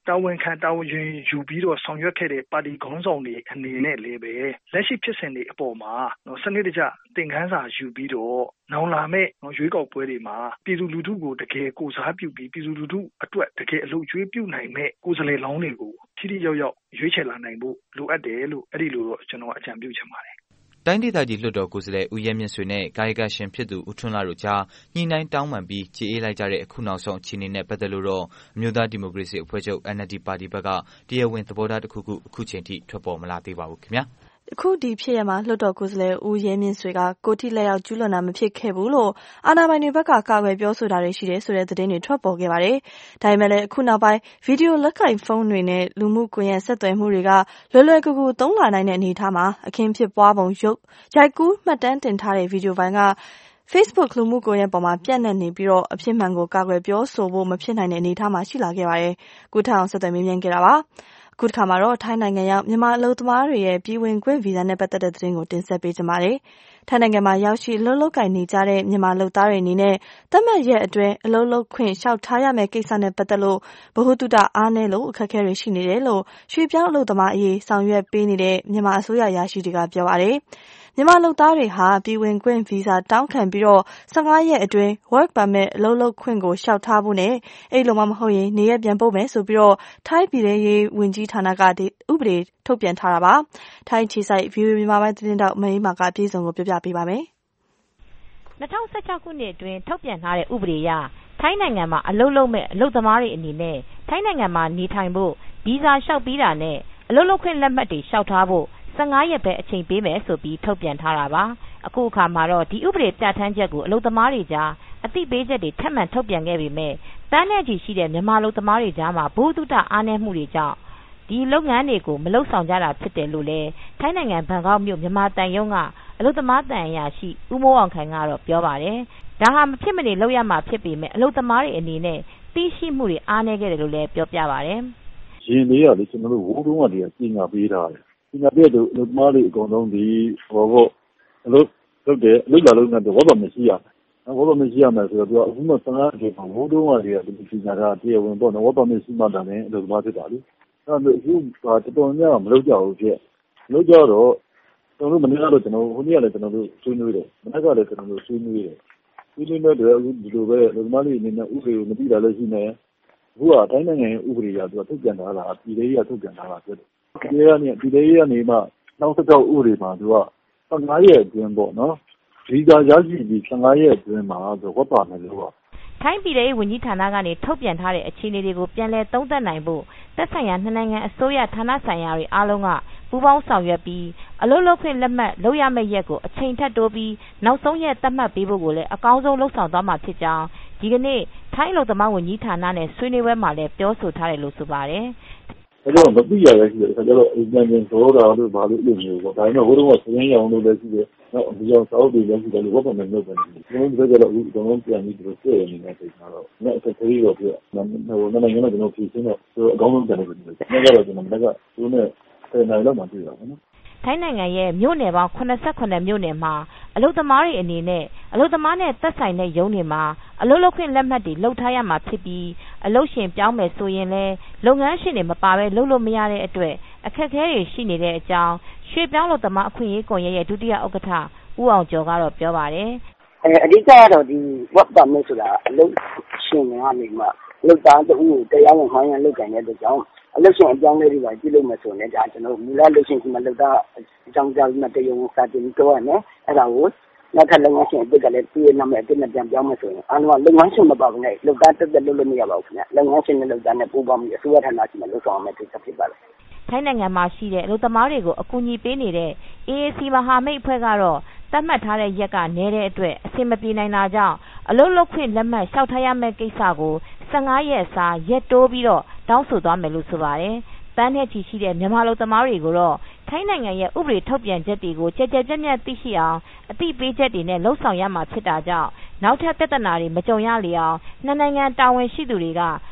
တာဝန်ခံတာဝန်ယူပြီးတော့ဆောင်ရွက်ခဲ့တဲ့ပါတီခေါင်းဆောင်တွေအနေနဲ့လည်းပဲလက်ရှိဖြစ်စဉ်တွေအပေါ်မှာစနစ်တကျသင်ခန်းစာယူပြီးတော့နောင်လာမဲ့ရွေးကောက်ပွဲတွေမှာပြည်သူလူထုကိုတကယ်ကိုစားပြုပြီးပြည်သူလူထုအတွက်တကယ်အလုပ်ကျွေးပြုနိုင်မဲ့ကိုယ်စားလှယ်လောင်းတွေကိုထိထိရောက်ရောက်ရွေးချယ်လာနိုင်ဖို့လိုအပ်တယ်လို့အဲ့ဒီလိုတော့ကျွန်တော်အကြံပြုချင်ပါတယ်တိုင်းဒေသကြီးလွှတ်တော်ကိုယ်စားလှယ်ဦးရဲမြင့်ဆွေနဲ့ကာယကရှင်ဖြစ်သူဦးထွန်းလာတို့ကြားညှိနှိုင်းတောင်းပန်ပြီးကြေအေးလိုက်ကြတဲ့အခုနောက်ဆုံးအခြေအနေနဲ့ပတ်သက်လို့တော့အမျိုးသားဒီမိုကရေစီအဖွဲ့ချုပ် NLD ပါတီဘက်ကတရားဝင်သဘောထားတစ်ခုအခုချိန်ထိထွက်ပေါ်မလာသေးပါဘူးခင်ဗျာအခုဒီဖြစ်ရမှာလွှတ်တော်ကိုယ်စားလှယ်ဦးရဲမြင့်ဆွေကကိုတိလက်ရောက်ကျူးလွန်တာမဖြစ်ခဲ့ဘူးလို့အာဏာပိုင်တွေဘက်ကကာကွယ်ပြောဆိုတာတွေရှိတယ်ဆိုတဲ့သတင်းတွေထွက်ပေါ်ခဲ့ပါတယ်။ဒါပေမဲ့လည်းအခုနောက်ပိုင်းဗီဒီယိုလက်ကင်ဖုန်းတွေနဲ့လူမှုကွန်ရက်ဆက်သွယ်မှုတွေကလွယ်ကူကူသုံးလာနိုင်တဲ့အနေအထားမှာအခင်းဖြစ်ပွားပုံရိုက်ကူးမှတ်တမ်းတင်ထားတဲ့ဗီဒီယိုပိုင်းက Facebook လူမှုကွန်ရက်ပေါ်မှာပြန့်နှံ့နေပြီးတော့အဖြစ်မှန်ကိုကာကွယ်ပြောဆိုဖို့မဖြစ်နိုင်တဲ့အနေအထားမှာရှိလာခဲ့ပါတယ်။ကုထအောင်ဆက်သွယ်မေးမြန်းခဲ့တာပါ။အခုတစ်ခါမှာတော့ထိုင်းနိုင်ငံရောက်မြန်မာအလုပ်သမားတွေရဲ့ပြည်ဝင်ခွင့်ဗီဇာနဲ့ပတ်သက်တဲ့သတင်းကိုတင်ဆက်ပေးကြပါမယ်။ထိုင်းနိုင်ငံမှာရောက်ရှိလှုပ်လှုပ်ကိုင်နေကြတဲ့မြန်မာလုပ်သားတွေအနေနဲ့သတ်မှတ်ရက်အတွင်းအလုပ်လုပ်ခွင့်လျှောက်ထားရမယ့်ကိစ္စနဲ့ပတ်သက်လို့ဗဟုသုတအားနည်းလို့အခက်အခဲတွေရှိနေတယ်လို့ရွှေပြောင်းအလုပ်သမားအရေးဆောင်ရွက်ပေးနေတဲ့မြန်မာအစိုးရရရှိတွေကပြောပါတယ်။မြန်မာလုပ်သားတွေဟာပြည်ဝင်ခွင့်ဗီဇာတောင်းခံပြီးတော့15ရက်အတွင်း work permit အလုပ်လုပ်ခွင့်ကိုလျှောက်ထားဖို့နဲ့အဲ့လိုမှမဟုတ်ရင်နေရပြန်ပို့မယ်ဆိုပြီးတော့ထိုင်းပြည်ထောင်ရေးဝန်ကြီးဌာနကဥပဒေထုတ်ပြန်ထားတာပါ။ထိုင်းခြေဆိုင် VOA မြန်မာပိုင်းသတင်းတောက်မအေးမာကပြည်စုံကိုပြပြပေးပါမယ်။2016ခုနှစ်အတွင်းထုတ်ပြန်ထားတဲ့ဥပဒေအရထိုင်းနိုင်ငံမှာအလုပ်လုပ်မဲ့အလုပ်သမားတွေအနေနဲ့ထိုင်းနိုင်ငံမှာနေထိုင်ဖို့ဗီဇာလျှောက်ပြီးတာနဲ့အလုပ်လုပ်ခွင့်လက်မှတ်တွေလျှောက်ထားဖို့15ရက်ပဲအချိန်ပေးမယ်ဆိုပြီးထုတ်ပြန်ထားတာပါအခုအခါမှာတော့ဒီဥပဒေပြဋ္ဌာန်းချက်ကိုအလုပ်သမားတွေကြားအသိပေးချက်တွေထပ်မံထုတ်ပြန်ခဲ့ပေမဲ့တန်းနဲ့ချီရှိတဲ့မြန်မာအလုပ်သမားတွေကြားမှာဘုသူတအားနည်းမှုတွေကြောင့်ဒီလုပ်ငန်းတွေကိုမလုပ်ဆောင်ကြတာဖြစ်တယ်လို့လည်းထိုင်းနိုင်ငံဘန်ကောက်မြို့မြန်မာတန်ရုံးကအလုပ်သမားတန်အရာရှိဦးမိုးအောင်ခိုင်ကတော့ပြောပါတယ်ဒါဟာမဖြစ်မနေလုပ်ရမှာဖြစ်ပေမဲ့အလုပ်သမားတွေအနေနဲ့သိရှိမှုတွေအားနည်းခဲ့တယ်လို့လည်းပြောပြပါတယ်ရင်လေးရလေကျွန်တော်တို့ဝိုးတုံးကတည်းကပြင်ညာပေးထားတယ်ဒီမှာပြည့်တော့အလုပ်သမားတွေအကုန်လုံးဒီအလုပ်လုပ်တယ်အလုပ်လာလုပ်နေတယ်ဝတ်ပါမရှိရမယ်ဝတ်ပါမရှိရမယ်ဆိုတော့အခုမှ15ရက်မှာဝိုးတုံးကတည်းကဒီပြင်ညာတာတရားဝင်ပေါ့နော်ဝတ်ပါမရှိမှတာလည်းအလုပ်သမားဖြစ်တာလေအဲ့တော့အခုတော်တော်များများမလုပ်ကြဘူးဖြစ်မလုပ်ကြတော့ကျွန်တော်တို့မနေ့ကတော့ကျွန်တော်ဟိုနေ့ကလည်းကျွန်တော်တို့ဆွေးနွေးတယ်မနေ့ကလည်းကျွန်တော်တို့ဆွေးနွေးတယ်ဆွေးနွေးတဲ့အခုဒီလိုပဲအလုပ်သမားတွေအနေနဲ့ဥပဒေကိုမသိတာလည်းရှိနေအခုကတိုင်းနိုင်ငံရဲ့ဥပဒေကသူကထုတ်ပြန်ထားတာပြည်ထောင်ရေးကထုတ်ပြန်ထားတာဖြစ်တယ်ပြည်ထောင်ရေးကနေမှနောက်တစ်ခေါက်ဥပဒေမှာသူက15ရက်အတွင်းပေါ့နော်ဗီဇာရရှိပြီး15ရက်အတွင်းမှာသူဝတ်ပါမယ်လို့ပါထိုင်းပြည်ထောင်ရေးဝန်ကြီးဌာနကနေထုတ်ပြန်ထားတဲ့အခြေအနေတွေကိုပြန်လည်သုံးသပ်နိုင်ဖို့သက်ဆိုင်ရာနှစ်နိုင်ငံအစိုးရဌာနဆိုင်ရာတွေအားလုံးကပူးပေါင်းဆောင်ရွက်ပြီးအလုပ်လုပ်ခွင့်လက်မှတ်လုပ်ရမယ့်ရက်ကိုအချိန်ထပ်တိုးပြီးနောက်ဆုံးရက်သတ်မှတ်ပေးဖို့ကိုလည်းအကောင်းဆုံးလုပ်ဆောင်သွားမှာဖြစ်ကြောင်းဒီကနေ့ထိုင်းအလုပ်သမားဝန်ကြီးဌာနနဲ့ဆွေးနွေးပွဲမှာလည်းပြောဆိုထားတယ်လို့ဆိုပါတယ်အဲ့တော့မသိရရရှိတယ်ဆိုတော့အင်ဂျင်ဆိုတော့လို့ဘာလို့လုပ်မျိုးပေါ့ဒါပေမဲ့ဟိုတုန်းကစရင်းရောင်လို့လည်းရှိတယ်နောက်ဒီအောင်စောက်တွေလည်းရှိတယ်လို့ဘာမှမလုပ်ဘူးကျွန်တော်တို့ကတော့အခုကျွန်တော်ပြန်ပြီးဒီလိုတွေ့ရနေတဲ့ချိန်မှာတော့လက်အသေးလေးတော့ပြဟိုနိုင်ငံကကျွန်တော်ဖြည့်ရှင်းတော့အကောင်းဆုံးပြန်လုပ်နေတယ်။ဒါကတော့ကျွန်တော်ကသူနဲ့နိုင်လောက်မှတွေ့တာပေါ့နော်။ထိုင်းနိုင်ငံရဲ့မြို့နယ်ပေါင်း88မြို့နယ်မှာအလုပ်သမားတွေအနေနဲ့အလုပ်သမားနဲ့သက်ဆိုင်တဲ့ရုံးတွေမှာအလုပ်လုပ်ခွင့်လက်မှတ်တွေလုပ်ထားရမှာဖြစ်ပြီးအလုပ်ရှင်ပြောင်းမယ်ဆိုရင်လည်းလုပ်ငန်းရှင်တွေမပါဘဲလုပ်လို့မရတဲ့အတွက်အခက်အခဲတွေရှိနေတဲ့အကြောင်းရွှေပြောင်းလုပ်သမားအခွင့်အရေးကွန်ရက်ရဲ့ဒုတိယဥက္ကဋ္ဌဦးအောင်ကျော်ကတော့ပြောပါတယ်။အဓိကကတော့ဒီ work permit ဆိုတာအလုပ်ရှင်တွေကနေမှလုပ်သားတူကိုတရားဝင်ခိုင်းရန်လုပ်ကြတဲ့အတွက်ကြောင့်အလုပ်ရှင်အကြောင်းလေးတွေပါကြည့်လို့မဆိုနဲ့ဒါကျွန်တော်မူလလုပ်ရှင်ကမှလုပ်သားအကြောင်းကြားပြီးမှတရားဝင်စာတင်ပြောရမယ်အဲ့ဒါကိုနောက်ထပ်လုပ်ငန်းရှင်အစ်စ်ကလည်းသူ့ရဲ့နာမည်အစ်စ်နဲ့ပြန်ပြောင်းမယ်ဆိုရင်အားလုံးကလုပ်ငန်းရှင်မပါဘူးနဲ့လုပ်သားတက်လုပ်လို့မရပါဘူးခင်ဗျလုပ်ငန်းရှင်နဲ့လုပ်သားနဲ့ပူးပေါင်းပြီးအစိုးရဌာနရှိမှလုပ်ဆောင်ရမယ်ဖြစ်ဖြစ်ပါလေထိုင်းနိုင်ငံမှာရှိတဲ့အလုပ်သမားတွေကိုအကူအညီပေးနေတဲ့ AAC မဟာမိတ်အဖွဲ့ကတော့သတ်မှတ်ထားတဲ့ရက်ကနည်းတဲ့အတွက်အဆင်မပြေနိုင်တာကြောင့်အလုပ်လုပ်ခွင့်လက်မှတ်လျှောက်ထားရမယ့်ကိစ္စကို15ရက်စာရက်တိုးပြီးတော့တောင်းဆိုသွားမယ်လို့ဆိုပါတယ်။တန်းနဲ့ချီရှိတဲ့မြန်မာလုပ်သမားတွေကိုတော့ထိုင်းနိုင်ငံရဲ့ဥပဒေထုတ်ပြန်ချက်တွေကိုကြဲကြဲပြန့်ပြန့်သိရှိအောင်အသိပေးချက်တွေနဲ့လှုံ့ဆော်ရမှာဖြစ်တာကြောင့်နောက်ထပ်ပြဿနာတွေမကြုံရလေအောင်နှစ်နိုင်ငံတာဝန်ရှိသူတွေက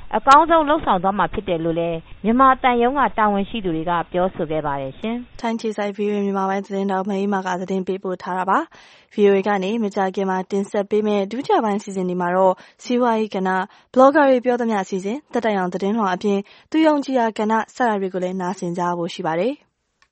အကောင်းဆုံးလုပ်ဆောင်သွားမှာဖြစ်တယ်လို့လည်းမြန်မာတန်ယုံကတာဝန်ရှိသူတွေကပြောဆိုခဲ့ပါတယ်ရှင်။ထိုင်းခြေဆိုင် VOA မြန်မာပိုင်းသတင်းတောက်မအေးမာကသတင်းပေးပို့ထားတာပါ။ VOA ကနေမကြာခင်မှာတင်ဆက်ပေးမယ့်ဒုတိယပိုင်းအစီအစဉ်ဒီမှာတော့စီးပွားရေးကဏ္ဍ blogger တွေပြောသမျှအစီအစဉ်တက်တိုင်အောင်သတင်းလွှာအပြင်သူယုံကြည်ရာကဏ္ဍစတာတွေကိုလည်းနားဆင်ကြဖို့ရှိပါတယ်။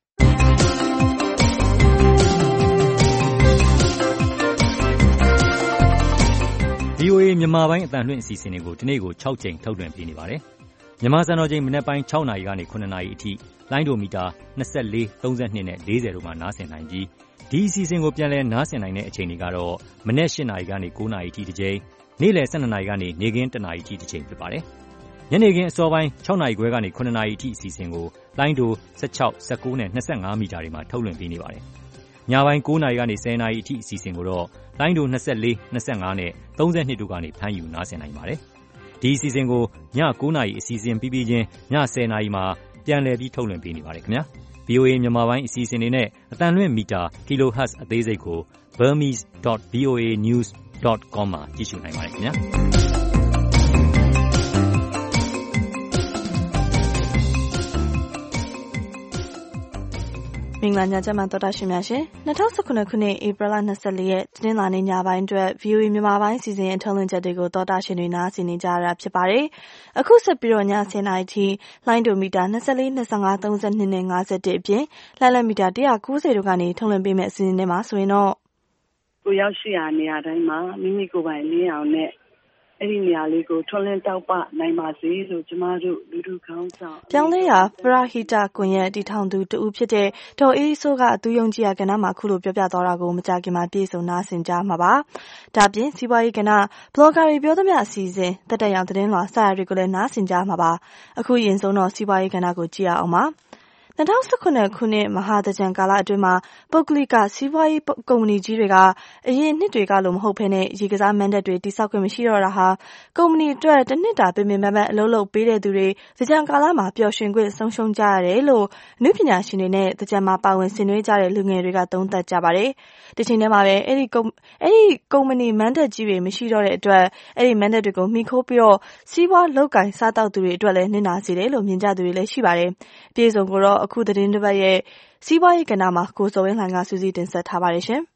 VOA မြန်မာပိုင်းအသံလွှင့်အစီအစဉ်တွေကိုဒီနေ့ကို6ကြိမ်ထုတ်လွှင့်ပေးနေပါတယ်။မြန်မာစံတော်ချိန်မနက်ပိုင်း6နာရီကနေ9နာရီအထိလိုင်းဒိုမီတာ24 32နဲ့40တို့မှာနားဆင်နိုင်ပြီးဒီအစီအစဉ်ကိုပြန်လည်နားဆင်နိုင်တဲ့အချိန်တွေကတော့မနက်8နာရီကနေ9နာရီအထိတစ်ကြိမ်နေ့လယ်12နာရီကနေနေ့ခင်း1နာရီအထိတစ်ကြိမ်ဖြစ်ပါတယ်။ညနေခင်းအစောပိုင်း6နာရီခွဲကနေ9နာရီအထိအစီအစဉ်ကိုလိုင်းဒို16 19နဲ့25မီတာတွေမှာထုတ်လွှင့်ပေးနေပါတယ်။ညပိုင်း9နာရီကနေ10နာရီအထိအစီအစဉ်ကိုတော့လိုင်းဒို24 25နဲ့32တို့ကနေဖမ်းယူနားဆင်နိုင်ပါတယ်။ဒီအစီအစဉ်ကိုည9နာရီအစီအစဉ်ပြီးပြီးချင်းည10နာရီမှာပြန်လည်ပြီးထုတ်လွှင့်ပေးနေပါတယ်ခင်ဗျာ။ VOA မြန်မာပိုင်းအစီအစဉ်တွေနဲ့အသံလွှင့်မီတာ kilohertz အသေးစိတ်ကို burmese.voanews.com မှာကြည့်ရှုနိုင်ပါတယ်ခင်ဗျာ။မင်္ဂလာညချမ်းပါတော်တာရှင်များရှင်2019ခုနှစ်ဧပြီလ24ရက်တင်းလာနေညပိုင်းအတွက် VOA မြန်မာပိုင်းစီစဉ်အထုံးလွှင့်ချက်တွေကိုတော်တာရှင်တွေနားဆင်နေကြရတာဖြစ်ပါတယ်။အခုဆက်ပြီးတော့ည10:00နာရီထိလိုင်းဒိုမီတာ24 25 32နဲ့51အပြင်လိုင်းလက်မီတာ190တို့ကနေထုတ်လွှင့်ပေးမယ့်အစီအစဉ်တွေမှာဆိုရင်တော့ကိုရောက်ရှိရာနေရာတိုင်းမှာမိမိကိုယ်ပိုင်လင်းအောင်နဲ့အဲ့ဒီနေရာလေးကိုထွန်းလင်းတောက်ပနိုင်ပါစေလို့ကျမတို့လူထုခေါင်းဆောင်ပြောင်းလဲရာပရာဟိတကွန်ရက်တည်ထောင်သူတဦးဖြစ်တဲ့ဒေါ်အေးစိုးကသူယုံကြည်ရာကဏ္ဍမှာခုလိုပြောပြသွားတာကိုမကြာခင်မှာပြည့်စုံနားဆင်ကြမှာပါ။ဒါပြင်စီးပွားရေးကဏ္ဍ blogger တွေပြောသမျှအစီအစဉ်တက်တက်ရောင်သတင်းလွှာစတာတွေကိုလည်းနားဆင်ကြမှာပါ။အခုရင်ဆုံးတော့စီးပွားရေးကဏ္ဍကိုကြည့်ရအောင်ပါ။2019ခုနှစ်မဟာသကြံကာလအတွင်းမှာပုဂ္ဂလိကစီးပွားရေးကုမ္ပဏီကြီးတွေကအရင်နှစ်တွေကလိုမဟုတ်ဘဲနဲ့ရေကစားမန်ဒက်တွေတိစောက်ခွင့်မရှိတော့တာဟာကုမ္ပဏီအတွက်တစ်နှစ်တာပြင်ပန်းအလုပ်လုပ်ပေးတဲ့သူတွေသကြံကာလမှာပျော်ရွှင်ခွင့်ဆုံးရှုံးကြရတယ်လို့အနုပညာရှင်တွေနဲ့သကြံမှာပါဝင်ဆင်နွှဲကြတဲ့လူငယ်တွေကသုံးသပ်ကြပါတယ်။ဒီချိန်ထဲမှာပဲအဲ့ဒီကုမ္ပဏီမန်ဒက်ကြီးတွေမရှိတော့တဲ့အတွက်အဲ့ဒီမန်ဒက်တွေကိုမှီခိုးပြီးတော့စီးပွားလုပ်ကိုင်စားတောက်သူတွေအတွက်လည်းနစ်နာစေတယ်လို့မြင်ကြသူတွေလည်းရှိပါတယ်။ပြည်စုံကိုတော့အခုသတင်းတစ်ပတ်ရဲ့စီးပွားရေးကဏ္ဍမှာကိုစောဝင်းလှိုင်ကစူးစီးတင်ဆက်ထားပါတယ်ရှင်။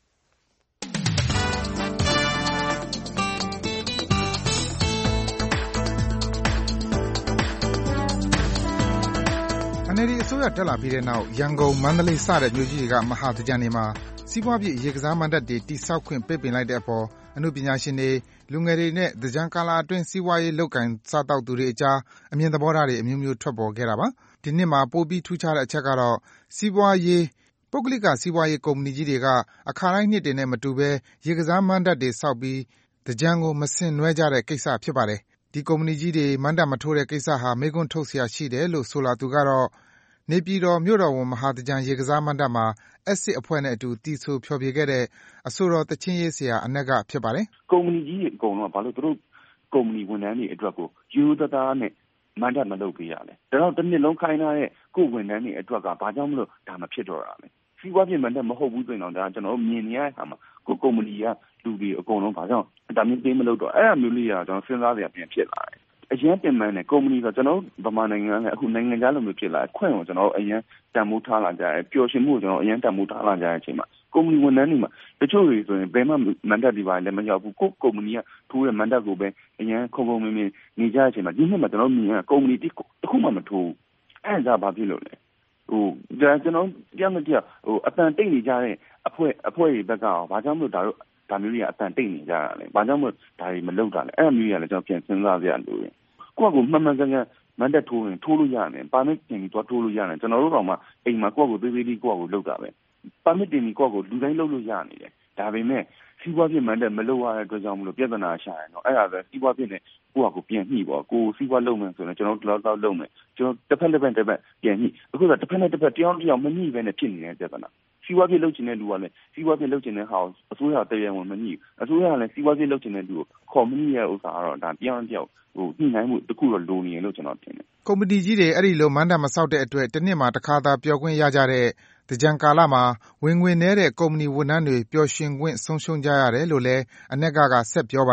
NLD အစိုးရတက်လာပြီးတဲ့နောက်ရန်ကုန်မန္တလေးစတဲ့မြို့ကြီးတွေကမဟာသကြံတွေမှာစီးပွားဖြစ်ရေကစားမန်ဒက်တွေတိစောက်ခွင့်ပိတ်ပင်လိုက်တဲ့အပေါ်အနုပညာရှင်တွေလူငယ်တွေနဲ့သကြံကာလအတွင်းစီးပွားရေးလုပ်ကိုင်စားတောက်သူတွေအကြားအမြင်သဘောထားတွေအမျိုးမျိုးထွက်ပေါ်ခဲ့တာပါ။ဒီနှစ်မှာပိုပြီးထူးခြားတဲ့အချက်ကတော့စီးပွားရေးပုဂ္ဂလိကစီးပွားရေးကုမ္ပဏီကြီးတွေကအခါတိုင်းနှစ်တွေနဲ့မတူဘဲရေကစားမန်ဒက်တွေစောက်ပြီးသကြံကိုမဆင်နွှဲကြတဲ့ကိစ္စဖြစ်ပါတယ်။ဒီကုမ္ပဏီကြီးတွေမန်ဒက်မထိုးတဲ့ကိစ္စဟာမေးခွန်းထုတ်စရာရှိတယ်လို့ဆိုလာသူကတော့နေပြည်တော်မြို့တော်ဝန်မဟာသကြံရေကစားမန်ဒက်မှာS6အဖွဲ့နဲ့အတူတီဆိုဖျော်ဖြေခဲ့တဲ့အဆိုတော်သချင်းရေးဆရာအနက်ကဖြစ်ပါတယ်။ကုမ္ပဏီကြီးတွေအကုန်လုံးကဘာလို့သူတို့ကုမ္ပဏီဝန်ထမ်းတွေအတွက်ကိုယူသားသားနဲ့မန်ဒက်မလုပ်ပေးရလဲ။ဒါတော့တစ်နှစ်လုံးခိုင်းထားတဲ့ကိုဝန်ထမ်းတွေအတွက်ကဘာကြောင့်မလို့ဒါမဖြစ်တော့တာလဲ။စီးပွားဖြစ်မန်ဒက်မဟုတ်ဘူးဆိုရင်တော့ဒါကျွန်တော်တို့မြင်နေရတဲ့အခါမှာကိုကုမ္ပဏီကလူတွေအကုန်လုံးဘာကြောင့်ဒါမျိုးပေးမလုပ်တော့အဲ့အမျိုးလေးကကျွန်တော်စဉ်းစားစရာပြန်ဖြစ်လာတယ်။အရင်တင်မှန်းတဲ့ကုမ္ပဏီဆိုကျွန်တော်ဗမာနိုင်ငံကအခုနိုင်ငံခြားလိုမျိုးဖြစ်လာခွင့်ကိုကျွန်တော်အရင်တန်ဖိုးထားလာကြတယ်ပျော်ရွှင်မှုကိုကျွန်တော်အရင်တန်ဖိုးထားလာကြတဲ့အချိန်မှာကုမ္ပဏီဝန်ထမ်းတွေမှာတချို့တွေဆိုရင်ဘယ်မှမန်ဒက်တွေပါလည်းမရောက်ဘူးကိုကုမ္ပဏီကထိုးတဲ့မန်ဒက်ကိုပဲအရင်ခုံခုံမင်းမင်းနေကြတဲ့အချိန်မှာဒီနှစ်မှာကျွန်တော်မြင်ရကုမ္ပဏီတစ်ခုမှမထိုးအဲ့ဒါဘာဖြစ်လို့လဲဒါကျွန်တော်တရားမတရားအတန်တိတ်နေကြတဲ့အဖွဲ့တွေဘက်ကဘာကြောင့်မလို့ဒါမျိုးတွေကအတန်တိတ်နေကြတာလဲဘာကြောင့်မလို့ဒါတွေမလုပ်တာလဲအဲ့မျိုးတွေကလည်းကျွန်တော်ပြန်စဉ်းစားကြရလို့ကိုယ့်ကိုမှန်မှန်ကန်ကန်မန်ဒက်ထိုးရင်ထိုးလို့ရတယ်ပါမစ်တင်ပြီးတော့ထိုးလို့ရတယ်ကျွန်တော်တို့တော့မှအိမ်မှာကိုယ့်ကိုသေးသေးလေးကိုယ့်ကိုလုပ်တာပဲပါမစ်တင်ပြီးကိုယ့်ကိုလူတိုင်းလုပ်လို့ရနေတယ်ဒါပေမဲ့စီးပွားဖြစ်မန်ဒက်မလုပ်ရတဲ့အတွက်ကြောင့်မလို့ပြဿနာရှာရင်တော့အဲ့ဒါပဲစီးပွားဖြစ်နေကိုယ့်ကိုပြန်ညှိပေါ့ကိုစီးပွားလုပ်မယ်ဆိုရင်ကျွန်တော်တို့တော့လုပ်မယ်ကျွန်တော်တစ်ဖက်ပြန်ညှိအခုကတစ်ဖက်နဲ့တစ်ဖက်တယောက်မညှိပဲနဲ့ဖြစ်နေတဲ့ပြဿနာစီးပွားဖြစ်လုပ်ချင်တဲ့လူကလည်းစီးပွားဖြစ်လုပ်ချင်တဲ့ဟာကိုအစိုးရတရားဝင်မညှိအစိုးရကလည်းစီးပွားဖြစ်လုပ်ချင်တဲ့လူကိုခေါ်မညှိရဥစ္စာကတော့ဒါတယောက်ညှိနှိုင်းမှုတခုတော့လိုနေတယ်လို့ကျွန်တော်ထင်တယ်ကုမ္ပဏီကြီးတွေအဲ့ဒီလိုမန်ဒက်မဆောက်တဲ့အတွက်တစ်နှစ်မှာတစ်ခါသာပျော်ခွင့်ရကြတဲ့သကြံကာလမှာဝင်ငွေနည်းတဲ့ကုမ္ပဏီဝန်ထမ်းတွေပျော်ရွှင်ခွင့်ဆုံးရှုံးကြရတယ်လို့လည်းအနက်ကဆက်ပြောပါတယ်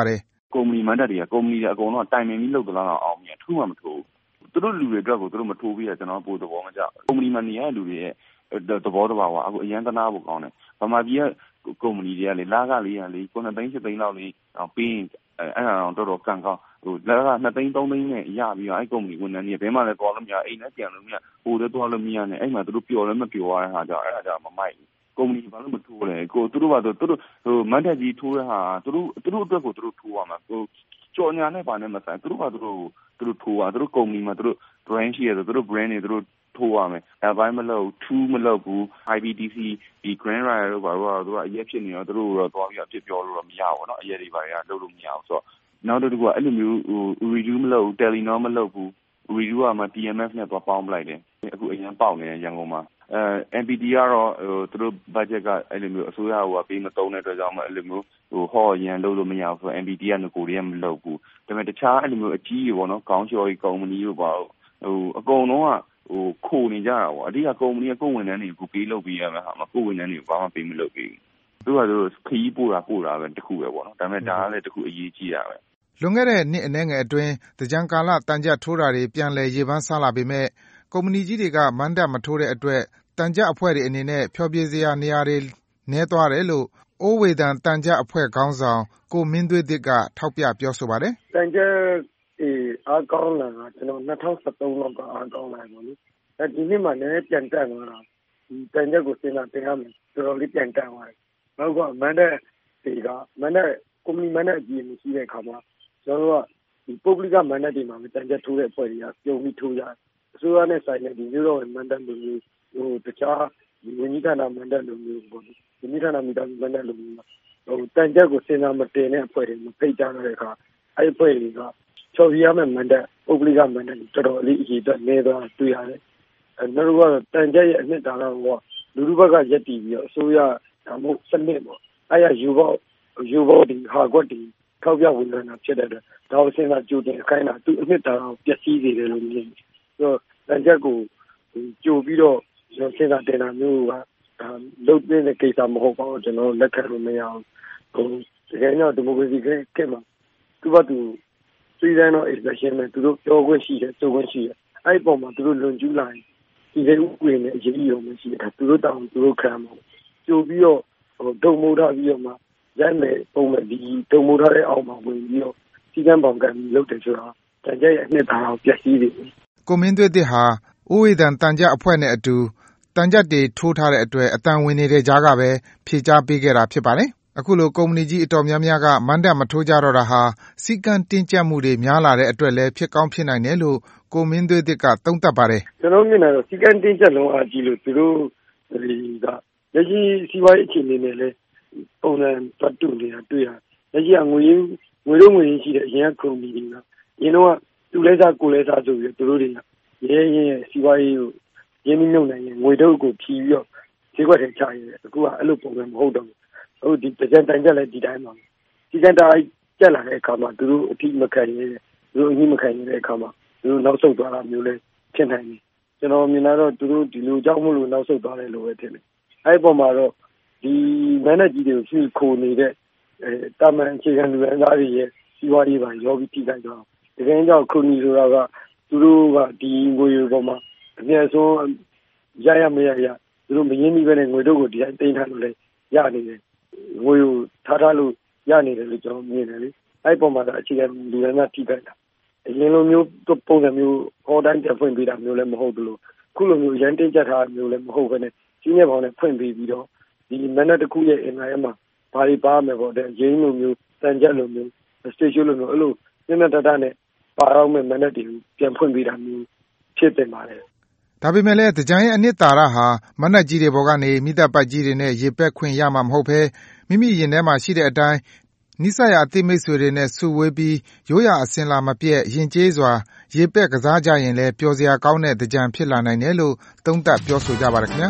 ကုမ္ပဏီမန်တက်တွေကကုမ္ပဏီတွေအကုန်လုံးတိုင်ပင်ပြီးလုပ်သလားအောင်မြင်ထူးမှမထိုးသူတို့လူတွေအတွက်ကိုသူတို့မထိုးပြီးကျွန်တော်ပို့သဘောမကျကုမ္ပဏီမှာနေရတဲ့လူတွေရဲ့သဘောတဘာဝအခုအရန်သနာဖို့ကောင်းတယ်ဗမာပြည်ကကုမ္ပဏီတွေကလေလာကလေးရလေ9သိန်း10သိန်းလောက်လေးပေးရင်အဲ့ဒါတော့တော်တော်ကံကောင်းလာက2သိန်း3သိန်းနဲ့ရပြီးတော့အဲ့ကုမ္ပဏီဝန်ထမ်းတွေဘယ်မှလည်းသွားလို့မရအိမ်နဲ့ပြန်လို့မရဟိုလည်းသွားလို့မရနဲ့အဲ့မှာသူတို့ပျော်လည်းမပျော်ရတဲ့ဟာကြောင့်အဲ့ဒါကြောင့်မမိုက်ကုမ္ပဏီဘာလို့မထိုးလဲကိုသူတို့ကသူတို့မန်တက်ကြီးထိုးတဲ့ဟာသူတို့အတွက်ကိုသူတို့ထိုးရမှာကြော်ညာနဲ့ပါနဲ့မဆိုင်သူတို့ကသူတို့ထိုးရသူတို့ကုမ္ပဏီမှာသူတို့ brand ရှိရသူတို့ brand တွေသူတို့ထိုးရမယ်ဒါပိုင်းမလုပ်ထူးမလုပ်ဘူး IBDC ဒီ Grand Rider တို့ဘာလို့သူကအရက်ဖြစ်နေတော့သူတို့တော့သွားပြီးအဖြစ်ပြောလို့တော့မရဘူးเนาะအရက်တွေဘာတွေကလုပ်လို့မရဘူးဆိုတော့နောက်တစ်ခုကအဲ့လိုမျိုးreview မလုပ်ဘူး Telenor မလုပ်ဘူး review ကမှ TMF နဲ့သွားပေါင်းပလိုက်တယ်အခုအရင်ပေါက်နေရန်ကုန်မှာMPD ကတော့သူတို့ budget ကအဲ့လိုမျိုးအစိုးရကပေးမသုံးတဲ့အတွက်ကြောင့်အဲ့လိုမျိုးဟောရန်လုပ်လို့မရဘူးဆိုတော့ MPD ကငကိုတွေကမလုပ်ဘူးဒါပေမဲ့တခြားအဲ့လိုမျိုးအကြီးတွေပေါ့နော်ကောင်းချော်ကြီးကုမ္ပဏီတို့ပါအကုန်လုံးကခိုနေကြတာပေါ့အဓိကကုမ္ပဏီကကိုယ်ဝန်ထမ်းတွေကိုပေးလုပ်ပေးရမယ်ဟာမကိုယ်ဝန်ထမ်းတွေကိုဘာမှပေးမလုပ်ပေးဘူးသူကခရီးပို့တာပဲတခုပဲပေါ့နော်ဒါပေမဲ့ဒါကလည်းတခုအရေးကြီးတာပဲလွန်ခဲ့တဲ့နှစ်အနည်းငယ်အတွင်းသင်္ကြန်ကာလတန်ကြပ်ထိုးတာတွေပြန်လည်ရေပန်းစားလာပေမဲ့ကုမ္ပဏီကြီးတွေကမန်တပ်မထိုးတဲ့အတွက်တန်ကြပ်အဖွဲ့တွေအနေနဲ့ဖျော်ဖြေစရာနေရာတွေနည်းသွားတယ်လို့အိုးဝေဒန်တန်ကြပ်အဖွဲ့ခေါင်းဆောင်ကိုမင်းသွေးသစ်ကထောက်ပြပြောဆိုပါတယ်တန်ကြပ်အားကောင်းလာတာကျွန်တော်2013လောက်ကအားကောင်းလာတယ်ပေါ့ဒီနှစ်မှလည်းပြန်တက်သွားတာဒီတန်ကြပ်ကိုစဉ်းစားတင်ရမယ်တော်တော်လေးပြန်တက်သွားတယ်နောက်ကမန်တပ်တွေကမန်တပ်ကုမ္ပဏီမန်တပ်အကြီးမရှိတဲ့အခါမှာကျွန်တော်တို့ကဒီပုဂ္ဂလိကမန်တပ်တွေမှာတန်ကြပ်ထိုးတဲ့အဖွဲ့တွေကပြုံပြီးထိုးရတယ်အစိုးရနဲ့ဆိုင်တဲ့ဒီမျိုးတော့မန်တပ်လိုမျိုးတခြားဒီဝန်ကြီးဌာနမန်တပ်လိုမျိုးပေါ့ဝန်ကြီးဌာနမိသားစုမန်တပ်လိုမျိုးတန်ကြပ်ကိုစဉ်းစားမတင်တဲ့အဖွဲ့တွေမဖိတ်ကြတဲ့အခါအဲ့အဖွဲ့တွေကချော်ပြရမယ့်မန်တပ်ပုဂ္ဂလိကမန်တပ်တော်တော်လေးအရေးအတွက်နေသွားတွေ့ရတယ်နောက်တော့တန်ကြပ်ရဲ့အနှစ်သာရကလူထုဘက်ကရက်တည်ပြီးတော့အစိုးရဒါမှမဟုတ်စနစ်ပေါ့အဲ့ရယူဘောဒီဟာကွက်ဒီထောက်ပြဝင်လာတာဖြစ်တဲ့အတွက်ဒါကိုစဉ်းစားကြိုတင်အခိုင်းတာသူအနှစ်သာရကိုပျက်စီးစေတယ်လို့မြင်တယ်ဆိုတော့တန်ကြပ်ကိုကြိုပြီးတော့ကျွန်တော်စဉ်းစားတင်တာမျိုးကလုပ်တဲ့ကိစ္စမဟုတ်ပါဘူးကျွန်တော်လက်ခံလို့မရဘူးတကယ်တော့ဒီမိုကရေစီကမှာသူကသူစီးတဲ့တော့ expression နဲ့သူတို့ပြောခွင့်ရှိတယ်ဆိုခွင့်ရှိတယ်အဲ့ပုံမှာသူတို့လွန်ကျူးလာရင်ဒီလိုဥပဒေနဲ့အရေးကြီးအောင်မရှိတာသူတို့တောင်းသူတို့ခံမှာကြိုပြီးတော့ဒုံမိုးထားပြီးတော့မှရိုက်မယ်ပုံမဲ့ဒီဒုံမိုးထားတဲ့အောက်မှာဝင်ပြီးတော့စီကံပေါင်ကန်လုပ်တယ်ဆိုတာတန်ကြပ်ရဲ့အနှစ်သာရကိုပျက်စီးတယ်ကိုမင်းသွေးသစ်ဟာအိုးဝေဒန်တန်ကြပ်အဖွဲ့နဲ့အတူတန်ကြပ်တွေထိုးထားတဲ့အတွက်အတန်ဝင်နေတဲ့ကြားကပဲဖြေကြားပေးခဲ့တာဖြစ်ပါတယ်အခုလိုကုမ္ပဏီကြီးအတော်များများကမန်တပ်မထိုးကြတော့တာဟာစီကံတင်းကျပ်မှုတွေများလာတဲ့အတွက်လည်းဖြစ်ကောင်းဖြစ်နိုင်တယ်လို့ကိုမင်းသွေးသစ်ကသုံးသပ်ပါတယ်ကျွန်တော်မြင်တာတော့စီကံတင်းကျပ်လုံးအားကြီးလို့သူတို့ကလက်ရှိစီးပွားရေးအခြေအနေနဲ့လည်းပုံစံပတ်တူနေတာတွေ့ရတယ်လက်ရှိကငွေရင်းရှိတဲ့အရင်ကကုမ္ပဏီတွေကရင်းတော့သူလဲစားကိုလဲစားဆိုပြီးသူတို့တွေကရဲစီးပွားရေးကိုရင်းနှီးမြှုပ်နှံရင်ငွေတုပ်ကိုဖြီးပြီးတော့ဈေးကွက်ထဲချရတယ်အခုကအဲ့လိုပုံစံမဟုတ်တော့ဟုတ်ဒီတကြံတန်ကြက်လည်းဒီတိုင်းပါစီကံတာကြက်လာတဲ့အခါမှာသူတို့အထိမခံရသူတို့အကြီးမခံရတဲ့အခါမှာသူတို့နောက်ဆုတ်သွားတာမျိုးလည်းဖြစ်နိုင်တယ်ကျွန်တော်မြင်လာတော့သူတို့ဒီလိုကြောင့်မလို့နောက်ဆုတ်သွားတယ်လို့ပဲထင်တယ်အဲ့ဒီပုံမှာတော့ဒီမန်နက်ကြီးတွေကိုရှိခိုနေတဲ့တာမန်အခြေခံလူသားတွေရဲ့စီးပွားရေးပါရောပြီးထိခိုက်တော့တကယ်ကြောင့်ခုနီဆိုတာကသူတို့ကဒီငွေပေါ်မှာအများဆုံးရမရသူတို့မရင်းနှီးပဲနဲ့ငွေတို့ကိုဒီတိုင်းတင်ထားလို့လည်းရနေတယ်ငွေကိုထားလို့ရနေတယ်လို့ကျွန်တော်မြင်တယ်လေအဲ့ပုံမှာတော့အခြေခံလူသားများထိခိုက်တာအရင်လိုမျိုးပုံစံမျိုးဟောတိုင်းတက်ဖွင့်ပေးတာမျိုးလည်းမဟုတ်ဘူးလို့ခုလိုမျိုးရန်တင်းကြထားမျိုးလည်းမဟုတ်ဘဲနဲ့ကြီးမြတ်ပေါင်းနဲ့ဖွင့်ပေးပြီးတော့ဒီမနက်တစ်ခုရဲ့အင်္ဂါရမှာဘာတွေပါမယ်ပေါ့တဲ့ရင်းလိုမျိုးတန်ကြက်လိုမျိုးစတေးရှိုးလိုမျိုးအဲ့လိုညနေတတနဲ့ပါတော့မယ်မနက်တွေပြန်ဖွင့်ပေးတာမျိုးဖြစ်တင်ပါတယ်ဒါပေမဲ့လည်းသင်္ကြန်ရဲ့အနှစ်သာရဟာမနက်ကြီးတွေပေါ်ကနေမိသက်ပိုက်ကြီးတွေနဲ့ရေပက်ခွင့်ရမှာမဟုတ်ဘဲမိမိရင်ထဲမှာရှိတဲ့အတိုင်းနိစ္စရာအသိမိတ်ဆွေတွေနဲ့စုဝေးပြီးရိုးရာအစဉ်လာမပြတ်ရင်ကျေးစွာရေပက်ကစားကြရင်လည်းပျော်စရာကောင်းတဲ့သင်္ကြန်ဖြစ်လာနိုင်တယ်လို့သုံးသပ်ပြောဆိုကြပါတယ်ခင်ဗျာ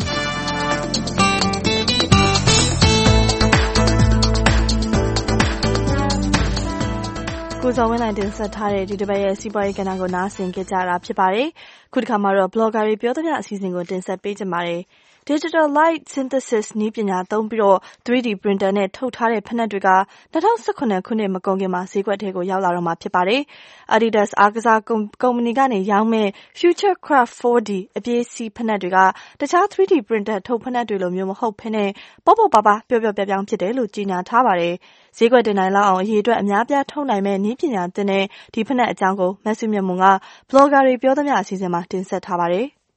ကိုဇော်ဝင်းနိုင်တင်ဆက်ထားတဲ့ဒီတစ်ပတ်ရဲ့စီးပွားရေးကဏ္ဍကိုနားဆင်ကြကြတာဖြစ်ပါတယ်။ခုတစ်ခါမှာတော့ blogger တွေပြောသမျှအစီအစဉ်ကိုတင်ဆက်ပေးကြပါမယ်။ Digital Light Synthesis နည်းပညာသုံးပြီး 3D printer နဲ့ထုတ်ထားတဲ့ဖိနပ်တွေက2019 ခုနှစ်မကုန်ခင်မှာဈေးကွက်ထဲကိုရောက်လာတော့မှာဖြစ်ပါတယ်။ Adidas အားကစားကုမ္ပဏီကနေရောင်းမဲ့ Futurecraft 4D အပြေးစီးဖိနပ်တွေကတခြား 3D printer ထုတ်ဖိနပ်တွေလိုမျိုးမဟုတ်ဘဲပေါ့ပေါ့ပါးပါးပျော့ပျော့ပြောင်းဖြစ်တယ်လို့ကြေညာထားပါတယ်။ဈေးကွက်တင်နိုင်လောက်အောင်အရေးအတွက်အများပြားထုတ်နိုင်မဲ့နည်းပညာသစ်နဲ့ဒီဖိနပ်အကြောင်းကိုမဆုမြတ်မွန်က Blogger တွေပြောသမျှအစီအစဉ်မှာတင်ဆက်ထားပါတယ်။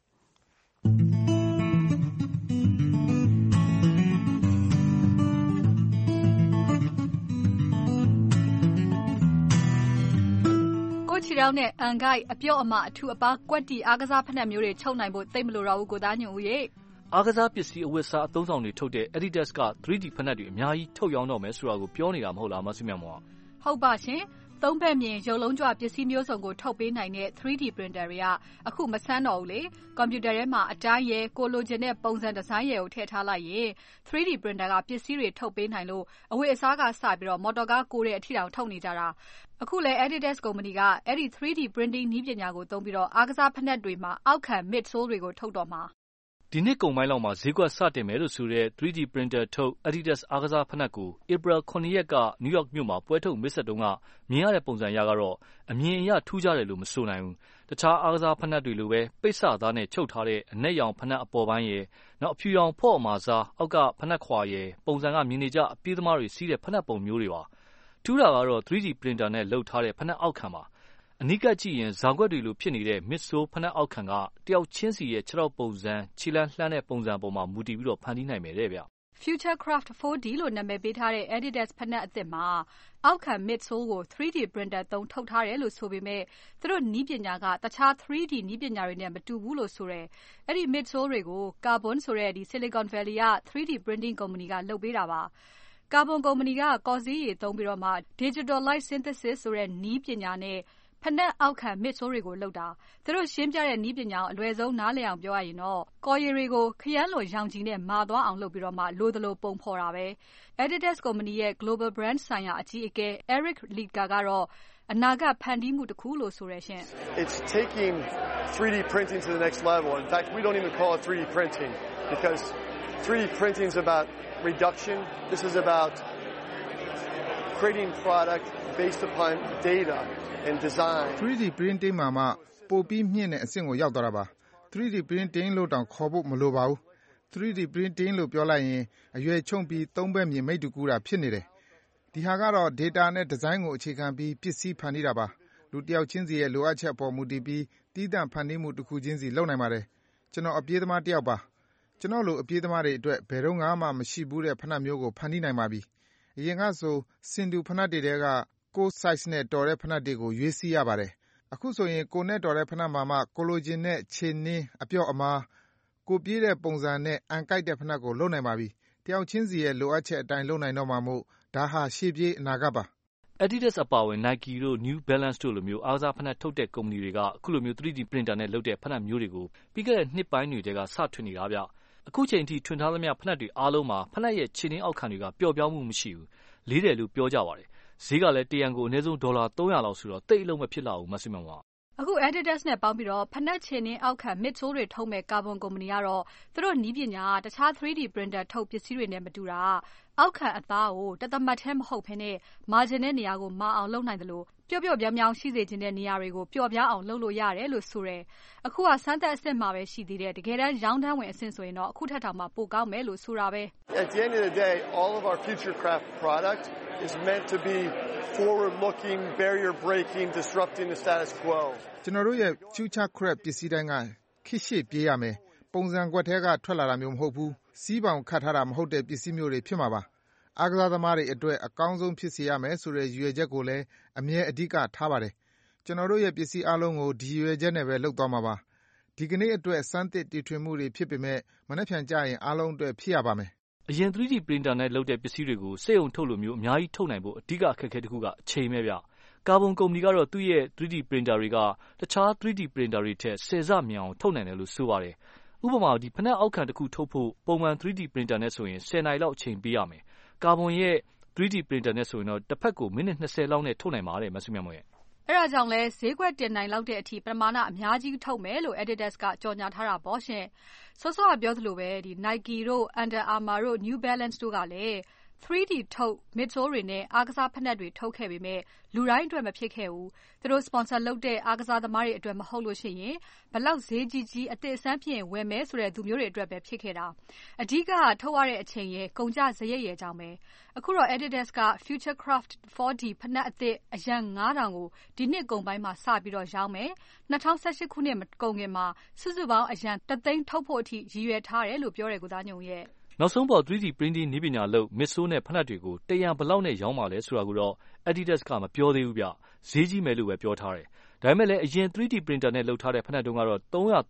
ခြေထောက်နဲ့အန်ဂိုက်အပြော့အမအထူအပါးကွက်တီအားကစားဖိနပ်မျိုးတွေချုပ်နိုင်ဖို့သိပ်မလိုတော့ဘူးကိုသားညွန့်ဦးရဲ့အားကစားပစ္စည်းအဝတ်အစားအသုံးဆောင်တွေထုတ်တဲ့ Adidas က 3D ဖိနပ်တွေအများကြီးထုတ်ရောင်းတော့မယ်ဆိုတာကိုပြောနေတာမဟုတ်လားမဆုမြတ်မောင်ဟုတ်ပါရှင်သုံးဘက်မြင်ရုပ်လုံးကြွပစ္စည်းမျိုးစုံကိုထုတ်ပေးနိုင်တဲ့ 3D printer တွေကအခုမဆန်းတော့ဘူးလေကွန်ပျူတာထဲမှာအတိုင်းရယ်ကိုလိုချင်တဲ့ပုံစံဒီဇိုင်းရယ်ကိုထည့်ထားလိုက်ရင် 3D printer ကပစ္စည်းတွေထုတ်ပေးနိုင်လို့အဝတ်အစားကစပြီးတော့မော်တော်ကားကိုတဲ့အထိတောင်ထုတ်နေကြတာအခုလဲ Adidas ကုမ္ပဏီကအဲ့ဒီ 3D printing နည်းပညာကိုသုံးပြီးတော့အားကစားဖိနပ်တွေမှာအောက်ခံ midsole တွေကိုထုတ်တော့မှာဒီနှစ်ကုန်ပိုင်းလောက်မှာဈေးကွက်စတင်မယ်လို့ဆိုတဲ့ 3D printer ထုတ် Adidas အားကစားဖိနပ်ကို April 9 ရက်က New York မြို့မှာပွဲထုတ်မိတ်ဆက်တုန်းကမြင်ရတဲ့ပုံစံအရကတော့အမြင်အရထူးခြားတယ်လို့မဆိုနိုင်ဘူး။တခြားအားကစားဖိနပ်တွေလိုပဲပိတ်စသားနဲ့ချုပ်ထားတဲ့အနက်ရောင်ဖိနပ်အပေါ်ပိုင်းရယ်နောက်အဖြူရောင်ဖော့အမာစားအောက်ကဖိနပ်ခွာရယ်ပုံစံကမြင်နေကြအပြေးသမားတွေစီးတဲ့ဖိနပ်ပုံမျိုးတွေပါ။ထူးတာကတော့ 3D printer နဲ့လုပ်ထားတဲ့ဖိနပ်အောက်ခံပါ။အနီးကပ်ကြည့်ရင်ဇာကွက်တွေလိုဖြစ်နေတဲ့ midsole ဖိနပ်အောက်ခံကတယောက်ချင်းစီရဲ့ခြေထောက်ပုံစံခြေလမ်းလှမ်းတဲ့ပုံစံပေါ်မှာမူတည်ပြီးဖန်တီးနိုင်မယ်တဲ့ဗျ။ Futurecraft 4D လို့နာမည်ပေးထားတဲ့ Adidas ဖိနပ်အသစ်မှာအောက်ခံ midsole ကို 3D printer သုံးထုတ်ထားတယ်လို့ဆိုပေမဲ့သူတို့နည်းပညာကတခြား 3D နည်းပညာတွေနဲ့မတူဘူးလို့ဆိုတယ်။အဲ့ဒီ midsole တွေကို Carbon ဆိုတဲ့Silicon Valley က 3D printing ကုမ္ပဏီကလုပ်ပေးတာပါ။ Carbon ကုမ္ပဏီကကော်စေးရည်သုံးပြီးတော့မှ Digital Light Synthesis ဆိုတဲ့နည်းပညာနဲ့ဖိနပ်အောက်ခံ midsole တွေကိုလုပ်တာသူတို့ရှင်းပြတဲ့နည်းပညာကိုအလွယ်ဆုံးနားလည်အောင်ပြောရရင်တော့ကော်ရည်တွေကိုခရမ်းလိုရောင်ခြည်နဲ့မာသွားအောင်လုပ်ပြီးတော့မှလိုသလိုပုံဖော်တာပဲ Adidas ကုမ္ပဏီရဲ့ Global Brand ဆိုင်ရာအကြီးအကဲ Eric Liedtke ကတော့အနာဂတ်ဖန်တီးမှုတစ်ခုလို့ဆိုရရှင် It's taking 3D printing to the next level. In fact, we don't even call it 3D printing because 3D printing is about reduction. This is about creating product based upon data.and design 3D printing မှာမှပိုပြီးမြင့်တဲ့အဆင့်ကိုရောက်သွားတာပါ 3D printing လို့တောင်ခေါ်ဖို့မလိုပါဘူး 3D printing လို့ပြောလိုက်ရင်အရွယ်ချုံပြီးသုံးဘက်မြင်မိတ်တူကူတာဖြစ်နေတယ်ဒီဟာကတော့ data နဲ့ design ကိုအခြေခံပြီးပစ္စည်းဖန်တီးတာပါလူတစ်ယောက်ချင်းစီရဲ့လိုအပ်ချက်အပေါ်မူတည်ပြီးတည်တံ့ဖန်တီးမှုတစ်ခုချင်းစီလုပ်နိုင်ပါတယ်ကျွန်တော်အပြေးသမားတစ်ယောက်ပါကျွန်တော်လိုအပြေးသမားတွေအတွက်ဘယ်တော့မှမရှိဘူးတဲ့ဖနက်မျိုးကိုဖန်တီးနိုင်ပါပြီအရင်ကဆိုစင်တူဖနက်တွေကကိုယ် size နဲ့တော်တဲ့ဖနက်တွေကိုရွေးစီးရပါတယ်အခုဆိုရင်ကိုနဲ့တော်တဲ့ဖနက်မှာမှကိုလိုချင်တဲ့ခြေနှင်းအပြော့အမားကိုပြေးတဲ့ပုံစံနဲ့အန်ကိုက်တဲ့ဖနက်ကိုလုပ်နိုင်ပါပြီတယောက်ချင်းစီရဲ့လိုအပ်ချက်အတိုင်းလုပ်နိုင်တော့မှာမို့ဒါဟာရှေ့ပြေးအနာဂတ်ပါ Adidas အပါအဝင် Nike တို့ New Balance တို့လိုမျိုးအားကစားဖိနပ်ထုတ်တဲ့ကုမ္ပဏီတွေကအခုလိုမျိုး 3D printer နဲ့လုပ်တဲ့ဖိနပ်မျိုးတွေကိုပြီးခဲ့တဲ့နှစ်ပိုင်းတွေကစထွင်နေတာဗျအခုချိန်ထိထွင်ထားသမျှဖိနပ်တွေအားလုံးမှာဖိနပ်ရဲ့ခြေနှင်းအောက်ခံတွေကပျော့ပြောင်းမှုမရှိဘူးလေးတယ်လို့ပြောကြပါတယ်ဈေးကလည်းတရန်ကိုအနည်းဆုံး$300လောက်ဆိုတော့တိတ်အလုံးမဖြစ်လာဘူးမဆုမွန်ပါအခု Adidas နဲ့ပေါင်းပြီးတော့ဖနက်ခြေနှင်းအောက်ခံ midsole တွေထုတ်မဲ့ Carbon ကုမ္ပဏီကတော့သူတို့နည်းပညာတခြား 3D printer ထုတ်ပစ္စည်းတွေနဲ့မတူတာအောက်ခံအသားကိုတသမတ်ထဲမဟုတ်ဘဲနဲ့မာဂျင်တဲ့နေရာကိုမာအောင်လုပ်နိုင်တယ်လို့ပျော့ပျော့ပြောင်းပြောင်းရှိစေခြင်းတဲ့နေရာတွေကိုပျော့ပြားအောင်လုပ်လို့ရတယ်လို့ဆိုတယ်အခုကစမ်းသပ်အဆင့်မှာပဲရှိသေးတယ်တကယ်တမ်းရောင်းတန်းဝင်အဆင့်ဆိုရင်တော့အခုထက်တောင်မှပိုကောင်းမယ်လို့ဆိုတာပဲ At the end of the day, all of our Futurecraft product is meant to be forward-looking, barrier-breaking, disrupting the status quo. ကျွန်တော်တို့ရဲ့ Futurecraft ပစ္စည်းတိုင်းကခေတ်ရှေ့ပြေးရမယ်ပုံစံကွက်ထဲကထွက်လာတာမျိုးမဟုတ်ဘူးစီးပေါင်ခတ်ထားတာမဟုတ်တဲ့ပစ္စည်းမျိုးတွေဖြစ်မှာပါအားကစားသမားတွေအတွက်အကောင်းဆုံးဖြစ်စေရမယ်ဆိုတဲ့ရည်ရွယ်ချက်ကိုလည်းအမြဲအဓိကထားပါတယ်ကျွန်တော်တို့ရဲ့ပစ္စည်းအလုံးကိုဒီရည်ရွယ်ချက်နဲ့ပဲလုပ်သွားမှာပါဒီကနေ့အတွက်စမ်းသစ်တီထွင်မှုတွေဖြစ်ပေမဲ့မနှက်ဖြန်ကြရင်အားလုံးအတွက်ဖြစ်ရပါမယ်အရင် 3D printer နဲ့လုပ်တဲ့ပစ္စည်းတွေကိုစက်ရုံထုတ်လို့မျိုးအများကြီးထုတ်နိုင်ဖို့အဓိကအခက်အခဲတစ်ခုကအချိန်ပဲဗျကာဗွန်ကုမ္ပဏီကတော့သူ့ရဲ့ 3D printer တွေကတခြား 3D printer တွေထက်10ဆမြန်အောင်ထုတ်နိုင်တယ်လို့ဆိုပါတယ်ဥပမာဒီဖနက်အောက်ခံတစ်ခုထုတ်ဖို့ပုံမှန် 3D printer နဲ့ဆိုရင်10နာရီလောက်အချိန်ပေးရမယ်ကာဗွန်ရဲ့ 3D printer နဲ့ဆိုရင်တော့တစ်ဖက်ကိုမိနစ်20လောက်နဲ့ထုတ်နိုင်ပါတယ်မဆုမြတ်မွေအဲ့ဒါကြောင့်လဲဈေးကွက်တင်နိုင်လောက်တဲ့အထိပမာဏအများကြီးထုတ်မယ်လို့ Adidas ကကြော်ညာထားတာပေါ့ရှင်စောစောကပြောသလိုပဲဒီ Nike တို့ Under Armour တို့ New Balance တို့ကလည်း 3D ထုတ် midsole တွေနဲ့အားကစားဖက်နှက်တွေထုတ်ခဲ့ပေမဲ့လူတိုင်းအတွက်မဖြစ်ခဲ့ဘူးသူတို့ sponsor လုပ်တဲ့အားကစားသမားတွေအတွက်မဟုတ်လို့ရှိရင်ဘလောက်ဈေးကြီးအသစ်အဆန်းဖြစ်ရင်ဝယ်မယ်ဆိုတဲ့သူမျိုးတွေအတွက်ပဲဖြစ်ခဲ့တာအဓိကထုတ်ရတဲ့အချိန်ရဲ့ကုန်ကျစရိတ်ရဲ့အကြောင်းပဲအခုတော့ Adidas က Futurecraft 4D ဖက်နှက်အသစ်အရန် 9000 ကိုဒီနှစ်ကုန်ပိုင်းမှာစပြီးတော့ရောင်းမယ်2018ခုနှစ်မကုန်ခင်မှာစုစုပေါင်းအရန်3သိန်းထုတ်ဖို့အထိရည်ရွယ်ထားတယ်လို့ပြောတယ်ကိုသားညုံရဲ့နောက်ဆုံးပေါ် 3D printing နည်းပညာလုပ် midsole နဲ့ဖက်နှက်တွေကိုတရံဘလောက်နဲ့ရောင်းပါလဲဆိုတာကိုတော့ Adidas ကမပြောသေးဘူးဗျဈေးကြီးမယ်လို့ပဲပြောထားတယ်ဒါပေမဲ့လည်းအရင် 3D printer နဲ့လုပ်ထားတဲ့ဖက်နှက်တုန်းကတော့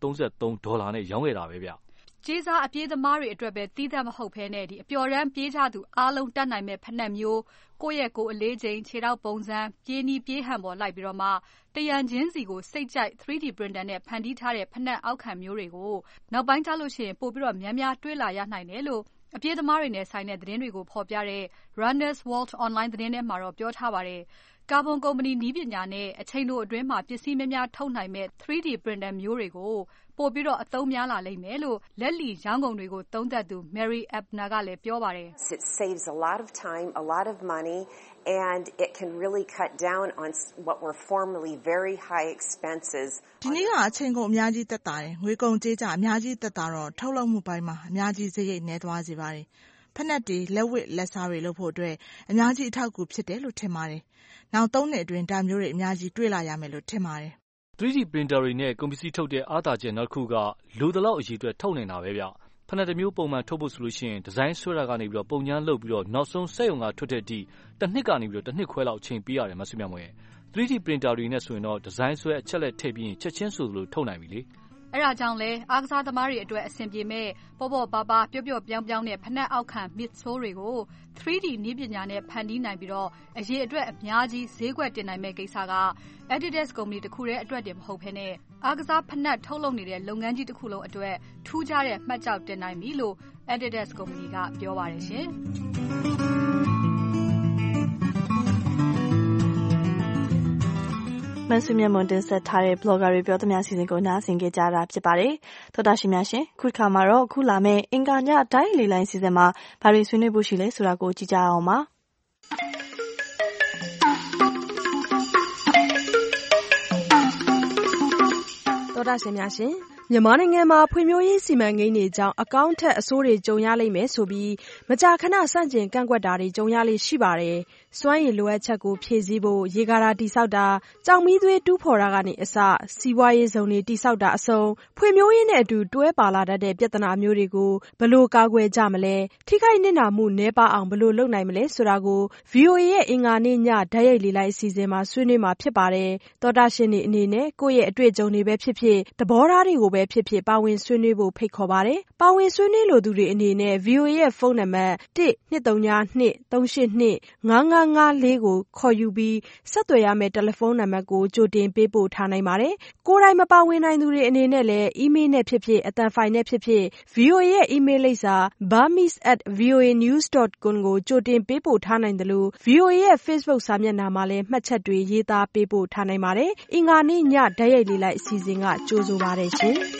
$333နဲ့ရောင်းခဲ့တာပဲဗျကြေးစားအပြေးသမားတွေအတွက်ပဲတီးသန့်မဟုတ်ဘဲနဲ့ဒီအပျော်ရမ်းပြေးကြသူအားလုံးတတ်နိုင်မဲ့ဖက်နှက်မျိုးကိုယ့်ရဲ့ကိုယ်အလေးချိန်ခြေထောက်ပုံစံပြေးနီးပြေးဟန်ပေါ်လိုက်ပြီးတော့မှတရံချင်းစီကိုစိတ်ကြိုက် 3D printer နဲ့ဖန်တီးထားတဲ့ဖက်နှက်အောက်ခံမျိုးတွေကိုနောက်ပိုင်းကျလို့ရှိရင်ပို့ပြီးတော့များများတွေးလာရနိုင်တယ်လို့အပြေးသမားတွေနဲ့ဆိုင်တဲ့သတင်းတွေကိုဖော်ပြတဲ့ Runner's World Online သတင်းထဲမှာတော့ပြောထားပါတယ်ကာဗွန်ကုမ္ပဏီနည်းပညာနဲ့အချိန်တိုအတွင်းမှာပစ္စည်းများများထုတ်နိုင်မဲ့ 3D printer မျိုးတွေကိုပို့ပြီးတော့အသုံးများလာလိမ့်မယ်လို့လက်လီရောင်းကုန်တွေကိုသုံးသပ်သူ Mary Ebner ကလည်းပြောပါတယ် It saves a lot of time, a lot of money and it can really cut down on what were formerly very high expenses. ဒီနေ့ကအချိန်ကုန်အများကြီးသက်သာတယ်ငွေကုန်ကြေးကျအများကြီးသက်သာတော့ထုတ်လုပ်မှုပိုင်းမှာအများကြီးစရိတ်နည်းသွားစေပါတယ်ဖက်နှက်တွေလက်ဝတ်လက်စားတွေလုပ်ဖို့အတွက်အများကြီးအထောက်အကူဖြစ်တယ်လို့ထင်ပါတယ်နောက်3နှစ်အတွင်းဒါမျိုးတွေအများကြီးတွေ့လာရမယ်လို့ထင်ပါတယ် 3D printer တွေနဲ့ကုန်ပစ္စည်းထုတ်တဲ့အားသာချက်နောက်တစ်ခုကလိုသလောက်အရေးအတွက်ထုတ်နေတာပဲဗျဖက်နှက်တစ်မျိုးပုံမှန်ထုတ်ဖို့ဆိုလို့ရှိရင်ဒီဇိုင်းဆွဲတာကနေပြီးတော့ပုံညာလုပ်ပြီးတော့နောက်ဆုံးစက်ရုံကထွက်တဲ့အထိတစ်နှစ်ကနေပြီးတော့တစ်နှစ်ခွဲလောက်အချိန်ပေးရတယ်မဆွေးမြောက်မွေ 3D printer တွေနဲ့ဆိုရင်တော့ဒီဇိုင်းဆွဲအချက်လက်ထည့်ပြီးရင်ချက်ချင်းဆိုသလိုထုတ်နိုင်ပြီလေအဲ့ဒါကြောင့်လဲအားကစားသမားတွေအတွက်အဆင်ပြေမဲ့ပေါ့ပေါ့ပါပါပျော့ပျော့ပြောင်းပြောင်းနဲ့ဖက်နှက်အောက်ခံ midsole တွေကို 3D နည်းပညာနဲ့ဖန်တီးနိုင်ပြီးတော့အရေးအတွက်အများကြီးဈေးကွက်တင်နိုင်မဲ့ကိစ္စက Adidas ကုမ္ပဏီတစ်ခုတည်းအတွက်တင်မဟုတ်ဘဲနဲ့အားကစားဖက်နှက်ထုတ်လုပ်နေတဲ့လုပ်ငန်းကြီးတစ်ခုလုံးအတွက်ထူးခြားတဲ့မှတ်ကျောက်တင်နိုင်ပြီလို့ Adidas ကုမ္ပဏီကပြောပါတယ်ရှင်မဆုမြတ်မွန်တင်ဆက်ထားတဲ့ blogger တွေပြောသမျှအစီအစဉ်ကိုနားဆင်ကြကြတာဖြစ်ပါတယ်။သောတာရှင်များရှင်ခုခါမှာတော့အခုလာမယ့်အင်္ဂါညတိုင်းလေလိုင်းစီစဉ်မှာဘာတွေဆွေးနွေးဖို့ရှိလဲဆိုတာကိုကြည့်ကြအောင်ပါ။သောတာရှင်များရှင်မြန်မာနိုင်ငံမှာဖွံ့ဖြိုးရေးစီမံကိန်းတွေကြောင့်အကောင့်ထက်အဆိုးတွေကြုံရလိမ့်မယ်ဆိုပြီးမကြာခဏဆန့်ကျင်ကန့်ကွက်တာတွေကြုံရလေရှိပါတယ်။စွမ်းရည်လိုအပ်ချက်ကိုဖြည့်ဆည်းဖို့ရေကာတာတိဆောက်တာကြောင်မီးသွေးတူးဖော်တာကနေအစစီးပွားရေးဇုံတွေတိဆောက်တာအစုံဖွံ့ဖြိုးရေးနဲ့အတူတွဲပါလာတတ်တဲ့ပြဿနာမျိုးတွေကိုဘယ်လိုကာကွယ်ကြမလဲထိခိုက်နစ်နာမှုနည်းပါအောင်ဘယ်လိုလုပ်နိုင်မလဲဆိုတာကို VOA ရဲ့အင်္ဂါနေ့ညဓာတ်ရိုက်လေလိုက်အစီအစဉ်မှာဆွေးနွေးမှာဖြစ်ပါတယ်။သောတာရှင်တွေအနေနဲ့ကိုယ့်ရဲ့အတွေ့အကြုံတွေပဲဖြစ်ဖြစ်သဘောထားတွေကိုပဲဖြစ်ဖြစ်ပါဝင်ဆွေးနွေးဖို့ဖိတ်ခေါ်ပါတယ်။ပါဝင်ဆွေးနွေးလိုသူတွေအနေနဲ့ VOA ရဲ့ဖုန်းနံပါတ်1-232-382-5554ကိုခေါ်ယူပြီးဆက်သွယ်ရမယ့်တယ်လီဖုန်းနံပါတ်ကိုကြိုတင်ပေးပို့ထားနိုင်ပါတယ်။ကိုယ်တိုင်မပါဝင်နိုင်သူတွေအနေနဲ့လည်းအီးမေးလ်နဲ့ဖြစ်ဖြစ်အသံဖိုင်နဲ့ဖြစ်ဖြစ် VOA ရဲ့အီးမေးလ်လိပ်စာ burmese@voanews.com ကိုကြိုတင်ပေးပို့ထားနိုင်တယ်လို့ VOA ရဲ့ Facebook စာမျက်နှာမှာလည်းမှတ်ချက်တွေရေးသားပေးပို့ထားနိုင်ပါတယ်။အင်္ဂါနေ့ညဓာတ်ရိုက်လေလိုက်အစီအစဉ်ကကြိုဆိုပါတယ်ရှင်။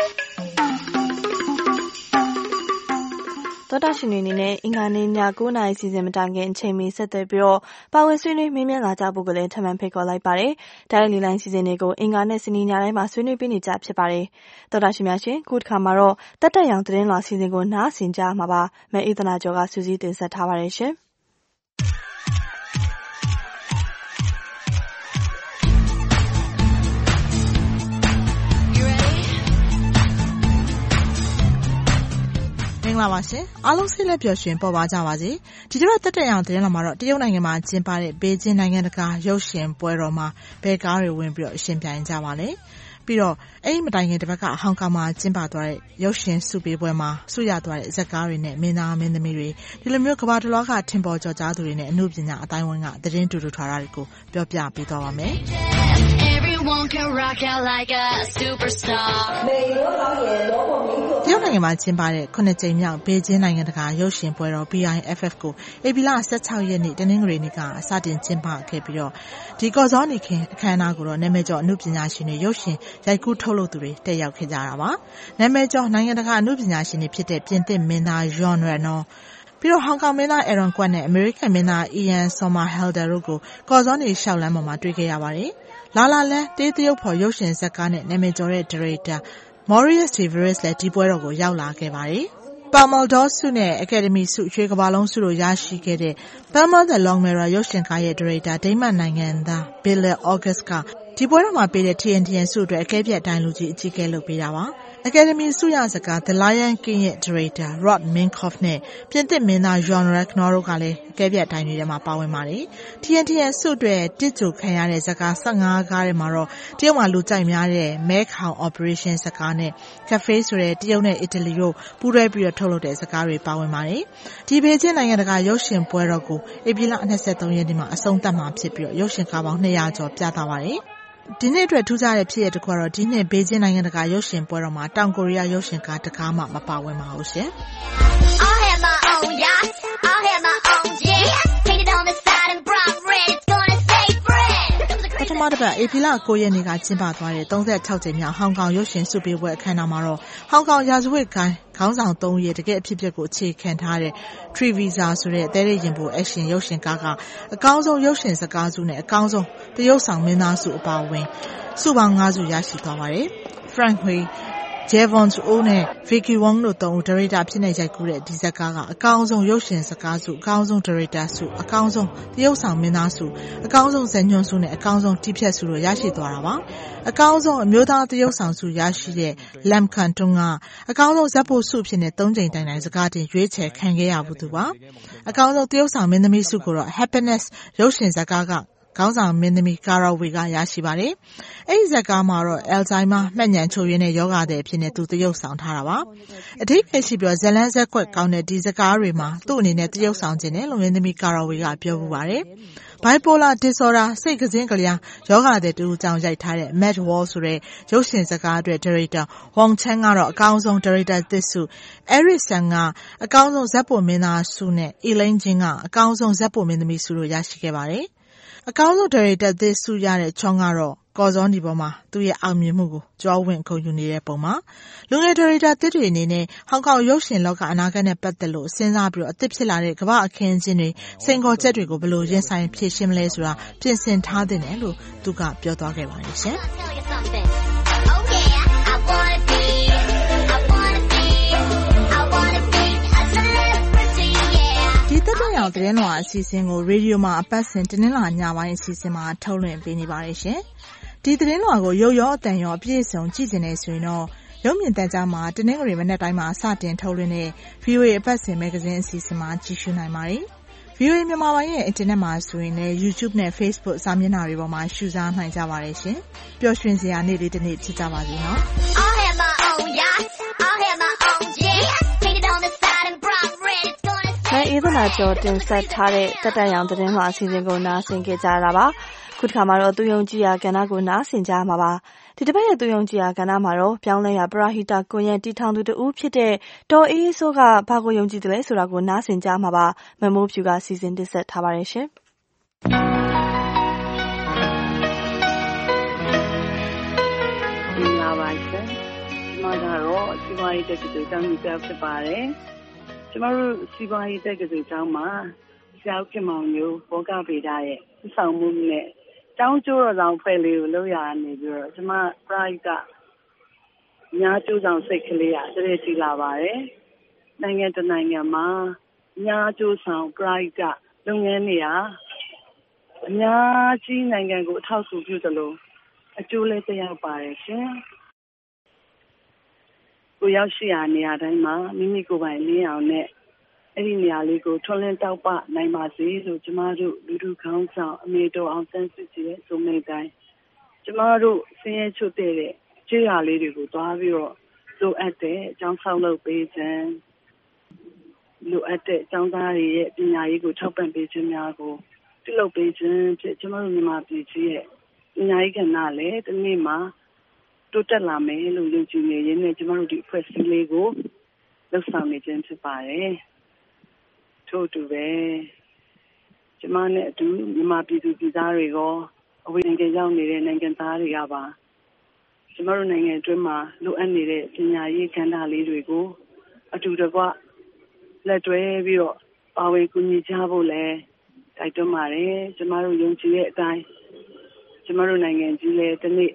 သောတာရှင်တွေအနေနဲ့အင်္ဂါနေ့ည9:00နာရီစီစဉ်မတိုင်ခင်အချိန်မီဆက်သွယ်ပြီးတော့ပါဝင်ဆွေးနွေးမေးမြန်းလာကြဖို့ကလည်းထပ်မံဖိတ်ခေါ်လိုက်ပါတယ်။ဒါရိုက်လေလိုင်းစီစဉ်တွေကိုအင်္ဂါနဲ့စနေညတိုင်းမှာဆွေးနွေးပေးနေကြဖြစ်ပါတယ်။သောတာရှင်များရှင်ခုတစ်ခါမှာတော့တက်တက်ရောင်သတင်းလွှာစီစဉ်ကိုနားဆင်ကြမှာပါ။မဲအေးသနာကျော်ကစူးစီးတင်ဆက်ထားပါတယ်ရှင်။မင်္ဂလာပါရှင်အားလုံးစိတ်လက်ပျော်ရွှင်ပေါ်ပါကြပါစေဒီတစ်ပတ်တက်တက်အောင်သတင်းလာမှာတော့တရုတ်နိုင်ငံမှာကျင်းပတဲ့ဘေကျင်းနိုင်ငံတကာရုပ်ရှင်ပွဲတော်မှာဘယ်ကားတွေဝင်ပြီးတော့ရှင်ပြိုင်ကြပါလဲပြီးတော့အဲ့ဒီမတိုင်ခင်တစ်ပတ်ကဟောင်ကောင်မှာကျင်းပသွားတဲ့ရုပ်ရှင်စုပေးပွဲမှာဆုရသွားတဲ့ဇာတ်ကားတွေနဲ့မင်းသားမင်းသမီးတွေဒီလိုမျိုးကမ္ဘာတစ်လောကထင်ပေါ်ကျော်ကြားသူတွေနဲ့အမှုပညာအတိုင်းဝန်းကသတင်းတူတူထွားတာတွေကိုပြောပြပေးသွားပါမယ် Anyone can rock out like a superstar. တရုတ်နိုင်ငံမှာကျင်းပတဲ့9ကြိမ်မြောက်ဘေကျင်းနိုင်ငံတကာရုပ်ရှင်ပွဲတော် BIFF ကိုဧပြီလ16ရက်နေ့တနင်္ဂနွေနေ့ကစတင်ကျင်းပခဲ့ပြီးတော့ဒီကော်ဇောနီခင်အခမ်းအနားကိုတော့နာမည်ကျော်အမှုပညာရှင်တွေရုပ်ရှင်ရိုက်ကူးထုတ်လုပ်သူတွေတက်ရောက်ခဲ့ကြတာပါနာမည်ကျော်နိုင်ငံတကာအမှုပညာရှင်တွေဖြစ်တဲ့ပြင်သစ်မင်းသား Jean Reno ပြီးတော့ဟောင်ကောင်မင်းသား Aaron Kwok နဲ့အမေရိကန်မင်းသား Ian Somerhalder တို့ကိုကော်ဇောနီရှောက်လမ်းပေါ်မှာတွေ့ခဲ့ရပါတယ်လာလာလန်တေးသရုပ်ဖော်ရုပ်ရှင်ဇာတ်ကားနဲ့နာမည်ကျော်တဲ့ဒါရိုက်တာ Maurice Deveris လည်းဒီပွဲတော်ကိုရောက်လာခဲ့ပါတယ်။ Palme d'Or ဆုနဲ့ Academy ဆုရွှေကမ္ဘာလုံးဆုတို့ရရှိခဲ့တဲ့ Palme the Long Mirror ရုပ်ရှင်ကားရဲ့ဒါရိုက်တာဒိန်းမတ်နိုင်ငံသား Bille August ကဒီပွဲတော်မှာပေးတဲ့ TNTN ဆုအတွက်အကဲဖြတ်တိုင်းလူကြီးအကြီးအကဲလုပ်ပေးတာပါ။ Academy ဆုရဇာတ်ကား The Lion King ရဲ့ဒါရိုက်တာ Rod Minkoff နဲ့ပြင်သစ်မင်းသား Jean Reno တို့ကလည်းအကဲဖြတ်တိုင်းတွေထဲမှာပါဝင်ပါတယ်။ TNTN ဆုအတွက်တစ်ကြိုခံရတဲ့ဇာတ်ကား15ကားထဲမှာတော့တရုတ်မှာလူကြိုက်များတဲ့ Meg How Operation ဇာတ်ကားနဲ့ Cafe ဆိုတဲ့တရုတ်နဲ့အီတလီတို့ပူးတွဲပြီးတော့ထုတ်လုပ်တဲ့ဇာတ်ကားတွေပါဝင်ပါတယ်။ဒီဘေကျင်းနိုင်ငံတကာရုပ်ရှင်ပွဲတော်ကိုဧပြီလ23ရက်နေ့မှာအဆုံးသတ်မှာဖြစ်ပြီးတော့ရုပ်ရှင်ကားပေါင်း200ကျော်ပြသပါတယ်။ဒီနေ့အတွက်ထူးခြားတဲ့ဖြစ်ရပ်တစ်ခုကတော့ဒီနှစ်ဘေကျင်းနိုင်ငံတကာရုပ်ရှင်ပွဲတော်မှာတောင်ကိုရီးယားရုပ်ရှင်ကားတစ်ကားမှမပါဝင်ပါဘူးရှင်။ I'll have my own yacht, I'll have my own jet, painted on the side and bright red, it's gonna stay fresh. ပထမတစ်ပတ်ဧပြီလ9ရက်နေ့ကကျင်းပသွားတဲ့36ကြိမ်မြောက်ဟောင်ကောင်ရုပ်ရှင်ဆုပေးပွဲအခမ်းအနားမှာတော့ဟောင်ကောင်ရာဇဝတ်ကိုင်းခေါင်းဆောင်3ရဲ့တကယ်အဖြစ်အပျက်ကိုအခြေခံထားတဲ့ Trivisa ဆိုတဲ့တဲရရင်ပို action ရုပ်ရှင်ကားကအကောင်းဆုံးရုပ်ရှင်ဇာတ်ကားဆုနဲ့အကောင်းဆုံးသရုပ်ဆောင်မင်းသားဆုအပါအဝင်ဆုပေါင်း5ဆုရရှိသွားပါတယ်။ Frank Hui, Javon Chu နဲ့ Vicky Wong တို့3ဦးဒါရိုက်တာဖြစ်နေရိုက်ကူးတဲ့ဒီဇာတ်ကားကအကောင်းဆုံးရုပ်ရှင်ဇာတ်ကားဆုအကောင်းဆုံးဒါရိုက်တာဆုအကောင်းဆုံးသရုပ်ဆောင်မင်းသားဆုအကောင်းဆုံးဇာတ်ညွှန်းဆုနဲ့အကောင်းဆုံးတီးဖြတ်ဆုတို့ရရှိသွားတာပါအကောင်းဆုံးအမျိုးသားသရုပ်ဆောင်ဆုရရှိတဲ့ Lam Kan Tung ကအကောင်းဆုံးဇာတ်ဖို့ဆုဖြစ်နေ3ကြိမ်တိုင်တိုင်စကားတင်ရွေးချယ်ခံခဲ့ရဘူးသူပါအကောင်းဆုံးသရုပ်ဆောင်မင်းသမီးဆုကိုတော့ Happiness ရုပ်ရှင်ဇာတ်ကားကခေါင်းဆောင်မင်းသမီးကာရာဝေကရရှိပါတယ်။အဲဒီဇာတ်ကားမှာတော့ Alzheimer မှတ်ဉာဏ်ချို့ယွင်းတဲ့ယောဂသည်အဖြစ်နဲ့သူသရုပ်ဆောင်ထားတာပါ။အဓိပ္ပာယ်ရှိပြီးဇလန်းဇက်ကွက်ကောင်းတဲ့ဒီဇာတ်ကားတွေမှာသူ့အနေနဲ့သရုပ်ဆောင်ခြင်းနဲ့လို့မင်းသမီးကာရာဝေကပြောပူပါတယ်။ Bipolar disorder စိတ်ကစင်းကလျားယောဂသည်တူကြောင့်ရိုက်ထားတဲ့ Mad Wall ဆိုတဲ့ရုပ်ရှင်ဇာတ်ကားအတွက်ဒါရိုက်တာ Wong Chen ကတော့အကောင်းဆုံးဒါရိုက်တာသစ်ဆု Eric Sang ကအကောင်းဆုံးဇာတ်ပိုမင်းသားဆုနဲ့ Elaine Jin ကအကောင်းဆုံးဇာတ်ပိုမင်းသမီးဆုတို့ရရှိခဲ့ပါတယ်။အကောင်းဆုံးဒါရိုက်တာသစ်ဆုရတဲ့ချောင်းကတော့ကော်ဇောနီပေါ်မှာသူ့ရဲ့အောင်မြင်မှုကိုကြွားဝင့်ခုံယူနေတဲ့ပုံမှာလူငယ်ဒါရိုက်တာသစ်တွေအနေနဲ့ဟောင်ကောင်ရုပ်ရှင်လောကအနာဂတ်နဲ့ပတ်သက်လို့စဉ်းစားပြီးတော့အသစ်ဖြစ်လာတဲ့ကမ္ဘာအခင်းအကျင်းတွေစိန်ခေါ်ချက်တွေကိုဘယ်လိုရင်ဆိုင်ဖြေရှင်းမလဲဆိုတာပြင်ဆင်ထားသင့်တယ်လို့သူကပြောသွားခဲ့ပါတယ်ရှင်ဒီတက်တဲ့အောင်သတင်းလွှာအစီအစဉ်ကိုရေဒီယိုမှာအပတ်စဉ်တင်းနှလာညပိုင်းအစီအစဉ်မှာထုတ်လွှင့်ပေးနေပါတယ်ရှင်။ဒီသတင်းလွှာကိုရုပ်ရောအသံရောအပြည့်အစုံကြည့်ကျင်နေဆိုရင်တော့ရုပ်မြင်သံကြားမှာတင်းနှငရီမနေ့တိုင်းမှာစတင်ထုတ်လွှင့်တဲ့ VOA အပတ်စဉ်မဂ္ဂဇင်းအစီအစဉ်မှာကြည့်ရှုနိုင်ပါတယ်။ VOA မြန်မာပိုင်းရဲ့အင်တာနက်မှာဆိုရင်လည်း YouTube နဲ့ Facebook စာမျက်နှာတွေပေါ်မှာရှုစားနိုင်ကြပါတယ်ရှင်။ပျော်ရွှင်စရာနေ့လေးတစ်နေ့ဖြစ်ကြပါစေနော်။ I'll have my own yacht, I'll have my own jet, painted on the side and bright red, it's gonna stay. အေးသနာကျော်တင်ဆက်ထားတဲ့တက်တန်ရောင်သတင်းလွှာအစီအစဉ်ကိုနားဆင်ကြကြတာပါ။ခုတစ်ခါမှာတော့သူယုံကြည်ရာကဏ္ဍကိုနားဆင်ကြမှာပါ။ဒီတစ်ပတ်ရဲ့သူယုံကြည်ရာကဏ္ဍမှာတော့ပြောင်းလဲရာပရဟိတကွန်ရက်တီထောင်သူတဦးဖြစ်တဲ့ဒေါ်အေးစိုးကဘာကိုယုံကြည်တယ်လဲဆိုတာကိုနားဆင်ကြမှာပါ။မမိုးဖြူကစီစဉ်တင်ဆက်ထားပါတယ်ရှင်။ဒီမှာပါရှင်။ကျွန်တော်ကတော့စီးပွားရေးတက္ကသိုလ်ကျောင်းကြီးဖြစ်ပါတယ်။ကျွန်တော်တို့စီးပွားရေးတက္ကသိုလ်ကျောင်းမှာဆရာခင်မောင်မျိုးဘောကဗေဒရဲ့ဆောင်မှုနဲ့ကျောင်းကျိုးတော်ဆောင်ဖွဲ့လေးကိုလုပ်ရနေပြီးတော့ကျွန်မပရိုက်ကညာကျိုးဆောင်စိတ်ကလေးတည်းရှိလာပါတယ်။နိုင်ငံတနိုင်ငံမှာညာကျိုးဆောင်ပရိုက်ကလုပ်ငန်းတွေဟာအများကြီးနိုင်ငံကိုအထောက်အကူပြုသလိုအကျိုးလည်းသက်ရောက်ပါတယ်ရှင်။ကိုရောက်ရှိရာနေရာတိုင်းမှာမိမိကိုယ်ပိုင်လင်းအောင်နဲ့အဲ့ဒီနေရာလေးကိုထွန်းလင်းတောက်ပနိုင်ပါစေလို့ကျမတို့လူထုခေါင်းဆောင်အမေတော်အောင်ဆန်းစုကြည်ရဲ့ဆိုမိတ်တိုင်းကျမတို့ဆင်းရဲချွတ်တဲ့ခြေရာလေးတွေကိုသွားပြီးတော့လိုအပ်တဲ့အကြောင်းဆောက်လုပ်ပေးခြင်းလိုအပ်တဲ့အကြောင်းသားတွေရဲ့ပညာရေးကိုထောက်ပံ့ပေးခြင်းများကိုပြုလုပ်ပေးခြင်းဖြစ်ကျမတို့မြန်မာပြည်ကြီးရဲ့ညာရေးကဏ္ဍလည်းဒီနေ့မှာတိုးတက်လာမယ်လို့ယုံကြည်နေရင်းနဲ့ကျမတို့ဒီအဖွဲ့အစည်းလေးကိုလှုပ်ဆောင်နေခြင်းဖြစ်ပါတယ်ထို့တူပဲကျမနဲ့အတူမြန်မာပြည်သူပြည်သားတွေရောအဝေးနိုင်ငံရောက်နေတဲ့နိုင်ငံသားတွေကပါကျမတို့နိုင်ငံအတွင်းမှာလိုအပ်နေတဲ့ပညာရေးကဏ္ဍလေးတွေကိုအတူတကွလက်တွဲပြီးတော့ပါဝင်ကူညီကြဖို့လည်းတိုက်တွန်းပါတယ်ကျမတို့ယုံကြည်တဲ့အတိုင်းကျမတို့နိုင်ငံကြီးလည်းဒီနေ့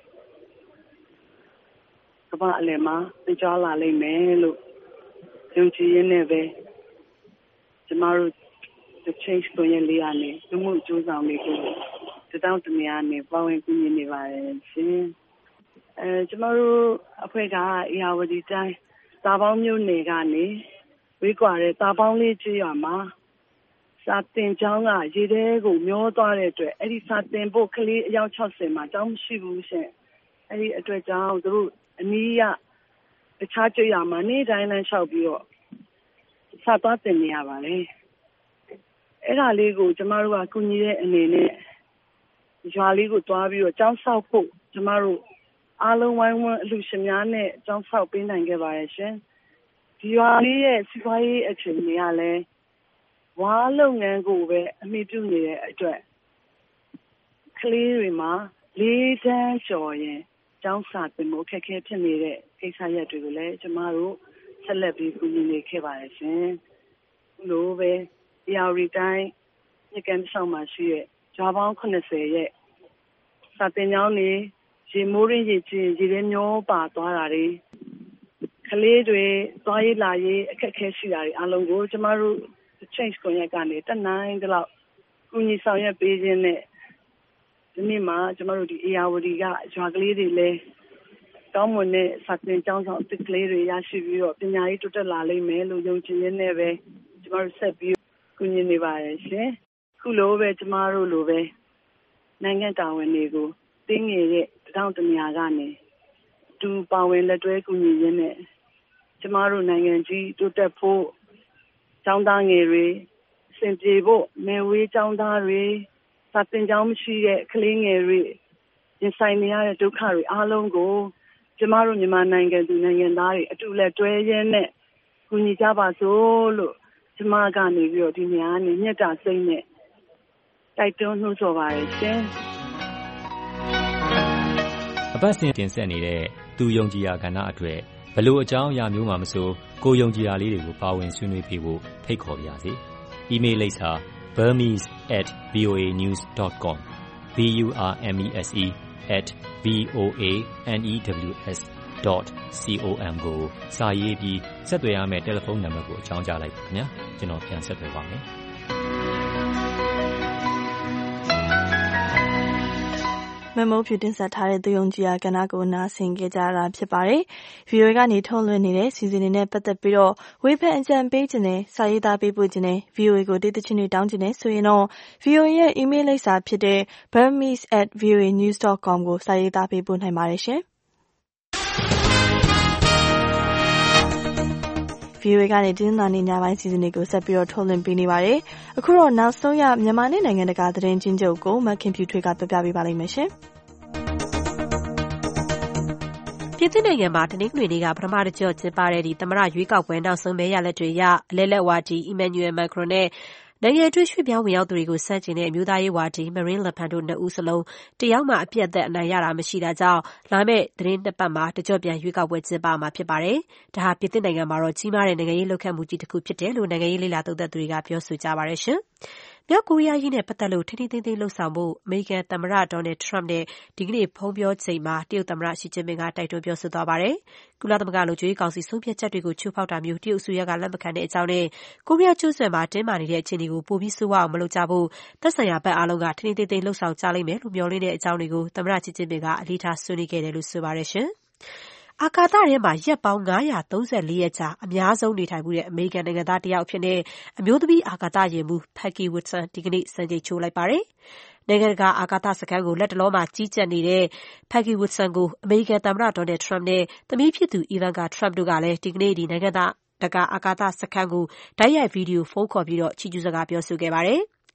ကမ္ဘာအလယ်မှာကြောက်လာလိမ့်မယ်လို့ယုံကြည်ရင်းနဲ့ပဲကျမတို့ the change ကိုရလေးရနေလူမှုကြိုးဆောင်လေးကိုတောင်းတနေရနေပါဝင်ကူညီနေပါတယ်ရှင်ကျမတို့အဖွဲ့ကအေယာဝတီတိုင်းတာပေါင်းမြို့နယ်ကနေဝေးကွာတဲ့တာပေါင်းလေးကြီးရွာမှာစာတင်ကျောင်းကရေထဲကိုမျောသွားတဲ့အတွက်အဲ့ဒီစာတင်ဖို့ကလေးအယောက်60မှာကျောင်းမရှိဘူးရှင်အဲ့ဒီအတွက်ကြောင့်သူတို့အနည်းရတခြားကျွော်မှာနေ့တိုင်းလမ်းလျှောက်ပြီးတော့စာသွားတင်နေရပါတယ်အဲ့ဒါလေးကိုကျမတို့ကကူညီတဲ့အနေနဲ့ရွာလေးကိုတွားပြီးတော့ကျောင်းဆောက်ဖို့ကျမတို့အားလုံးဝိုင်းဝန်းအလှူရှင်များနဲ့ကျောင်းဆောက်ပေးနိုင်ခဲ့ပါရဲ့ရှင်ဒီရွာလေးရဲ့စီးပွားရေးအခြေအနေကလည်းဝါလုပ်ငန်းကိုပဲအမိပြုနေတဲ့အတွက်ကလေးတွေမှာ၄တန်းကျော်ရင်ကျောင်းစာသင်ဖို့အခက်အခဲဖြစ်နေတဲ့ကိစ္စရပ်တွေကိုလည်းကျမတို့ဆက်လက်ပြီးကူညီနေခဲ့ပါတယ်ရှင်လို့ပဲတရားရီတိုင်းညကမ်းဆောင်မှာရှိတဲ့ဂျာပေါင်း80ရဲ့စာတင်ကျောင်းတွေရေမိုးရင်းရေချင်းရေထဲမျောပါသွားတာတွေကလေးတွေသွားရေးလာရေးအခက်အခဲရှိတာတွေအလုံးကိုကျမတို့ change ကိုရကနေတနိုင်တလောက်ကူညီဆောင်ရွက်ပေးခြင်းနဲ့ဒီနေ့မှာကျမတို့ဒီအေယာဝတီကရွာကလေးတွေလည်းတောင်းမွန်တဲ့စာတင်ကျောင်းဆောင်အသစ်ကလေးတွေရရှိပြီးတော့ပညာရေးတိုးတက်လာလိမ့်မယ်လို့ယုံကြည်ရင်းနဲ့ပဲကျမတို့ဆက်ပြီးကူညီနေပါတယ်ရှင်ခုလိုပဲကျမတို့လိုပဲနိုင်ငံတာဝန်တွေကိုတင်းငယ်တဲ့တောင်းတညာကနေတူပါဝင်လက်တွဲကူညီရင်းနဲ့ကျမတို့နိုင်ငံကြီးတိုးတက်ဖို့ကျောင်းသားငယ်တွေစင်ပြေဖို့နယ်ဝေးကျောင်းသားတွေစာသင်ကျောင်းမရှိတဲ့ကလေးငယ်တွေရင်ဆိုင်နေရတဲ့ဒုက္ခတွေအားလုံးကိုကျမတို့မြန်မာနိုင်ငံသူနိုင်ငံသားတွေအတူလက်တွဲရင်းနဲ့ကူညီကြပါစို့လို့ကျမကနေပြီးတော့ဒီနေရာကနေမြတ်တာစိတ်နဲ့တိုက်တွန်းနှိုးဆော်ပါတယ်ရှင်အပတ်စဉ်တင်ဆက်နေတဲ့သူယုံကြည်ရာကဏ္ဍအတွက်ဘလို့အကြောင်းအရာမျိုးမှမဆိုကိုယုံကြည်ရာလေးတွေကိုပါဝင်ဆွေးနွေးပေးဖို့ဖိတ်ခေါ်ပါရစေ။ email လိပ်စာ burmese@voanews.com burmese@voanews.com ကိုစာရေးပြီးဆက်သွယ်ရမယ့်တယ်လီဖုန်းနံပါတ်ကိုအကြောင်းကြားလိုက်ပါခင်ဗျာ။ကျွန်တော်ပြန်ဆက်သွယ်ပါမယ်။မမိုးဖြူတင်ဆက်ထားတဲ့သူယုံကြည်ရာကဏ္ဍကိုနားဆင်ကြကြတာဖြစ်ပါတယ်။ VOA ကနေထုတ်လွှင့်နေတဲ့စီစဉ်တွေနဲ့ပတ်သက်ပြီးတော့ဝေဖန်အကြံပေးခြင်းနဲ့စာရေးသားပေးပို့ခြင်းနဲ့ VOA ကိုတိတိကျကျတောင်းခြင်းနဲ့ဆိုရင်တော့ VOA ရဲ့ email လိပ်စာဖြစ်တဲ့ burmese@voanews.com ကိုစာရေးသားပေးပို့နိုင်ပါတယ်ရှင်။ VOA ကနေတင်းနာနေညပိုင်းစီစဉ်တွေကိုဆက်ပြီးတော့ထုတ်လွှင့်ပေးနေပါတယ်။အခုတော့နောက်ဆုံးရမြန်မာနဲ့နိုင်ငံတကာသတင်းချင်းချုပ်ကိုမခင်ဖြူထွေးကပြပြပေးပါလိမ့်မယ်ရှင်။ပြင်သစ်နိုင်ငံမှာတနင်္ဂနွေနေ့ကပထမတစ်ကြော့ကျင်းပတဲ့သမ္မတရွေးကောက်ပွဲနောက်ဆုံးမဲရလဒ်တွေအရအလယ်လက်ဝါဒီ Emmanuel Macron နဲ့နိုင်ငံအတွင်းရွှေ့ပြောင်းဝင်ရောက်သူတွေကိုဆန့်ကျင်တဲ့အမျိုးသားရေးဝါဒီ Marine Le Pen တို့နှစ်ဦးစလုံးတယောက်မှအပြတ်သက်အနိုင်ရတာမရှိတာကြောင့်လာမယ့်သီတင်းနှစ်ပတ်မှာတကျော့ပြန်ရွေးကောက်ပွဲကျင်းပမှာဖြစ်ပါတယ်။ဒါဟာပြင်သစ်နိုင်ငံမှာကြီးမားတဲ့နိုင်ငံရေးလှုပ်ခတ်မှုကြီးတစ်ခုဖြစ်တယ်လို့နိုင်ငံရေးလေ့လာသုံးသပ်သူတွေကပြောဆိုကြပါတယ်ရှင်။မြောက်ကိုရီးယားရေးနဲ့ပတ်သက်လို့ထိန်းထိန်းသိမ်းသိမ်းလုပ်ဆောင်ဖို့အမေရိကန်သမ္မတ Donald Trump နဲ့ဒီကနေ့ဖုန်းပြောချိန်မှာတရုတ်သမ္မတ Xi Jinping ကတိုက်တွန်းပြောဆိုသွားပါတယ်။ကုလသမဂ္ဂလုံခြုံရေးကောင်စီဆုံးဖြတ်ချက်တွေကိုချိုးဖောက်တာမျိုးတရုတ်အစိုးရကလက်မခံတဲ့အကြောင်းနဲ့ကိုရီးယားကျွန်းဆွယ်မှာတင်းမာနေတဲ့အခြေအနေကိုပိုပြီးဆိုးဝါးအောင်မလုပ်ကြဖို့သက်ဆိုင်ရာဘက်အားလုံးကထိန်းထိန်းသိမ်းသိမ်းလုပ်ဆောင်ကြလိမ့်မယ်လို့မျှော်လင့်တဲ့အကြောင်းတွေကိုသမ္မတ Xi Jinping ကအလေးထားဆွေးနွေးခဲ့တယ်လို့ဆိုပါတယ်ရှင်။အာကာသထဲမှာရက်ပေါင်း934ရက်ကြာအများဆုံးနေထိုင်မှုတဲ့အမေရိကန်နိုင်ငံသားတစ်ယောက်အဖြစ်နဲ့အမျိုးသမီးအာကာသယာဉ်မှူး Peggy Whitson ဒီကနေ့စံချိန်ချိုးလိုက်ပါတယ်။နိုင်ငံတကာအာကာသစခန်းကိုလက်တလောမှာကြီးကြပ်နေတဲ့ Peggy Whitson ကိုအမေရိကန်သမ္မတ Donald Trump နဲ့သမီးဖြစ်သူ Ivanka Trump တို့ကလည်းဒီကနေ့နိုင်ငံတကာအာကာသစခန်းကိုတိုက်ရိုက်ဗီဒီယိုဖုန်းခေါ်ပြီးချီးကျူးစကားပြောဆိုခဲ့ပါတယ်။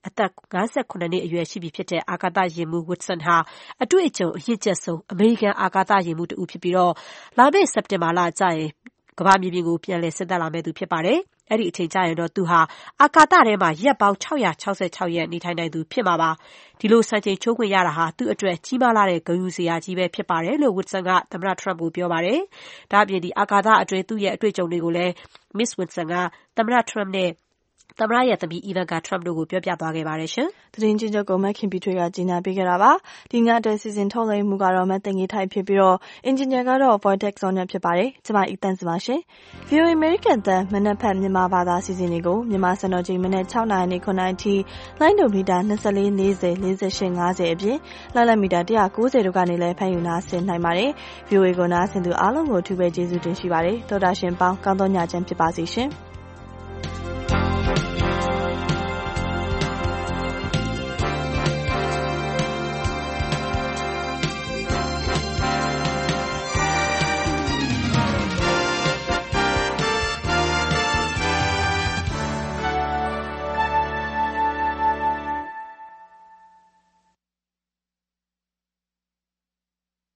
အသက်58နှစ်အရွယ်ရှိပြီဖြစ်တဲ့အာကာသယာဉ်မှူး Woodson ဟာအတွေ့အကြုံအရင့်ကျက်ဆုံးအမေရိကန်အာကာသယာဉ်မှူးတစ်ဦးဖြစ်ပြီးလာမယ့်စက်တင်ဘာလကျရင်ကမ္ဘာမြေပြင်ကိုပြန်လည်ဆင်းသက်လာမယ့်သူဖြစ်ပါတယ်။အဲ့ဒီအချိန်ကျရင်တော့သူဟာအာကာသထဲမှာရက်ပေါင်း666ရက်နေထိုင်နိုင်သူဖြစ်မှာပါ။ဒီလိုစံချိန်ချိုးခွင့်ရတာဟာသူ့အတွက်ကြီးမားလာတဲ့ဂုဏ်ယူစရာကြီးပဲဖြစ်ပါတယ်လို့ Woodson ကသမ္မတ Trump ကိုပြောပါတယ်။ဒါ့အပြင်အာကာသအတွင်းသူ့ရဲ့အတွေ့အကြုံတွေကိုလည်း Miss Woodson ကသမ္မတ Trump နဲ့သမ္မတရဲ့သမီး Ivanka Trump တို့ကိုပြောပြသွားခဲ့ပါတယ်ရှင်။သတင်းချင်းချုပ်ကိုမခင်ပြီးထွေးကကြီးညာပေးခဲ့တာပါ။ဒီညအတွက်စီစဉ်ထုတ်လွှင့်မှုကတော့မသိငေးထိုက်ဖြစ်ပြီးအင်ဂျင်နီယာကတော့ Vortex Zone ဖြစ်ပါတယ်။ကျွန်မအီတန်စပါရှင်။ VOA American တန်မနက်ဖက်မြန်မာဘာသာစီစဉ်တွေကိုမြန်မာစံတော်ချိန်မနက်6:00နာရီနဲ့9:00နာရီထိလိုင်းဒိုမီတာ24 40 48 50အပြင်လိုင်းလက်မီတာ190တို့ကနေလည်းဖမ်းယူနာဆင်နိုင်ပါတယ်။ VOA ကိုနားဆင်သူအားလုံးကိုအထူးပဲကျေးဇူးတင်ရှိပါတယ်။သောတာရှင်ပေါင်းကောင်းသောညချမ်းဖြစ်ပါစေရှင်။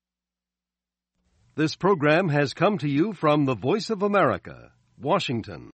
This program has come to you from the Voice of America, Washington.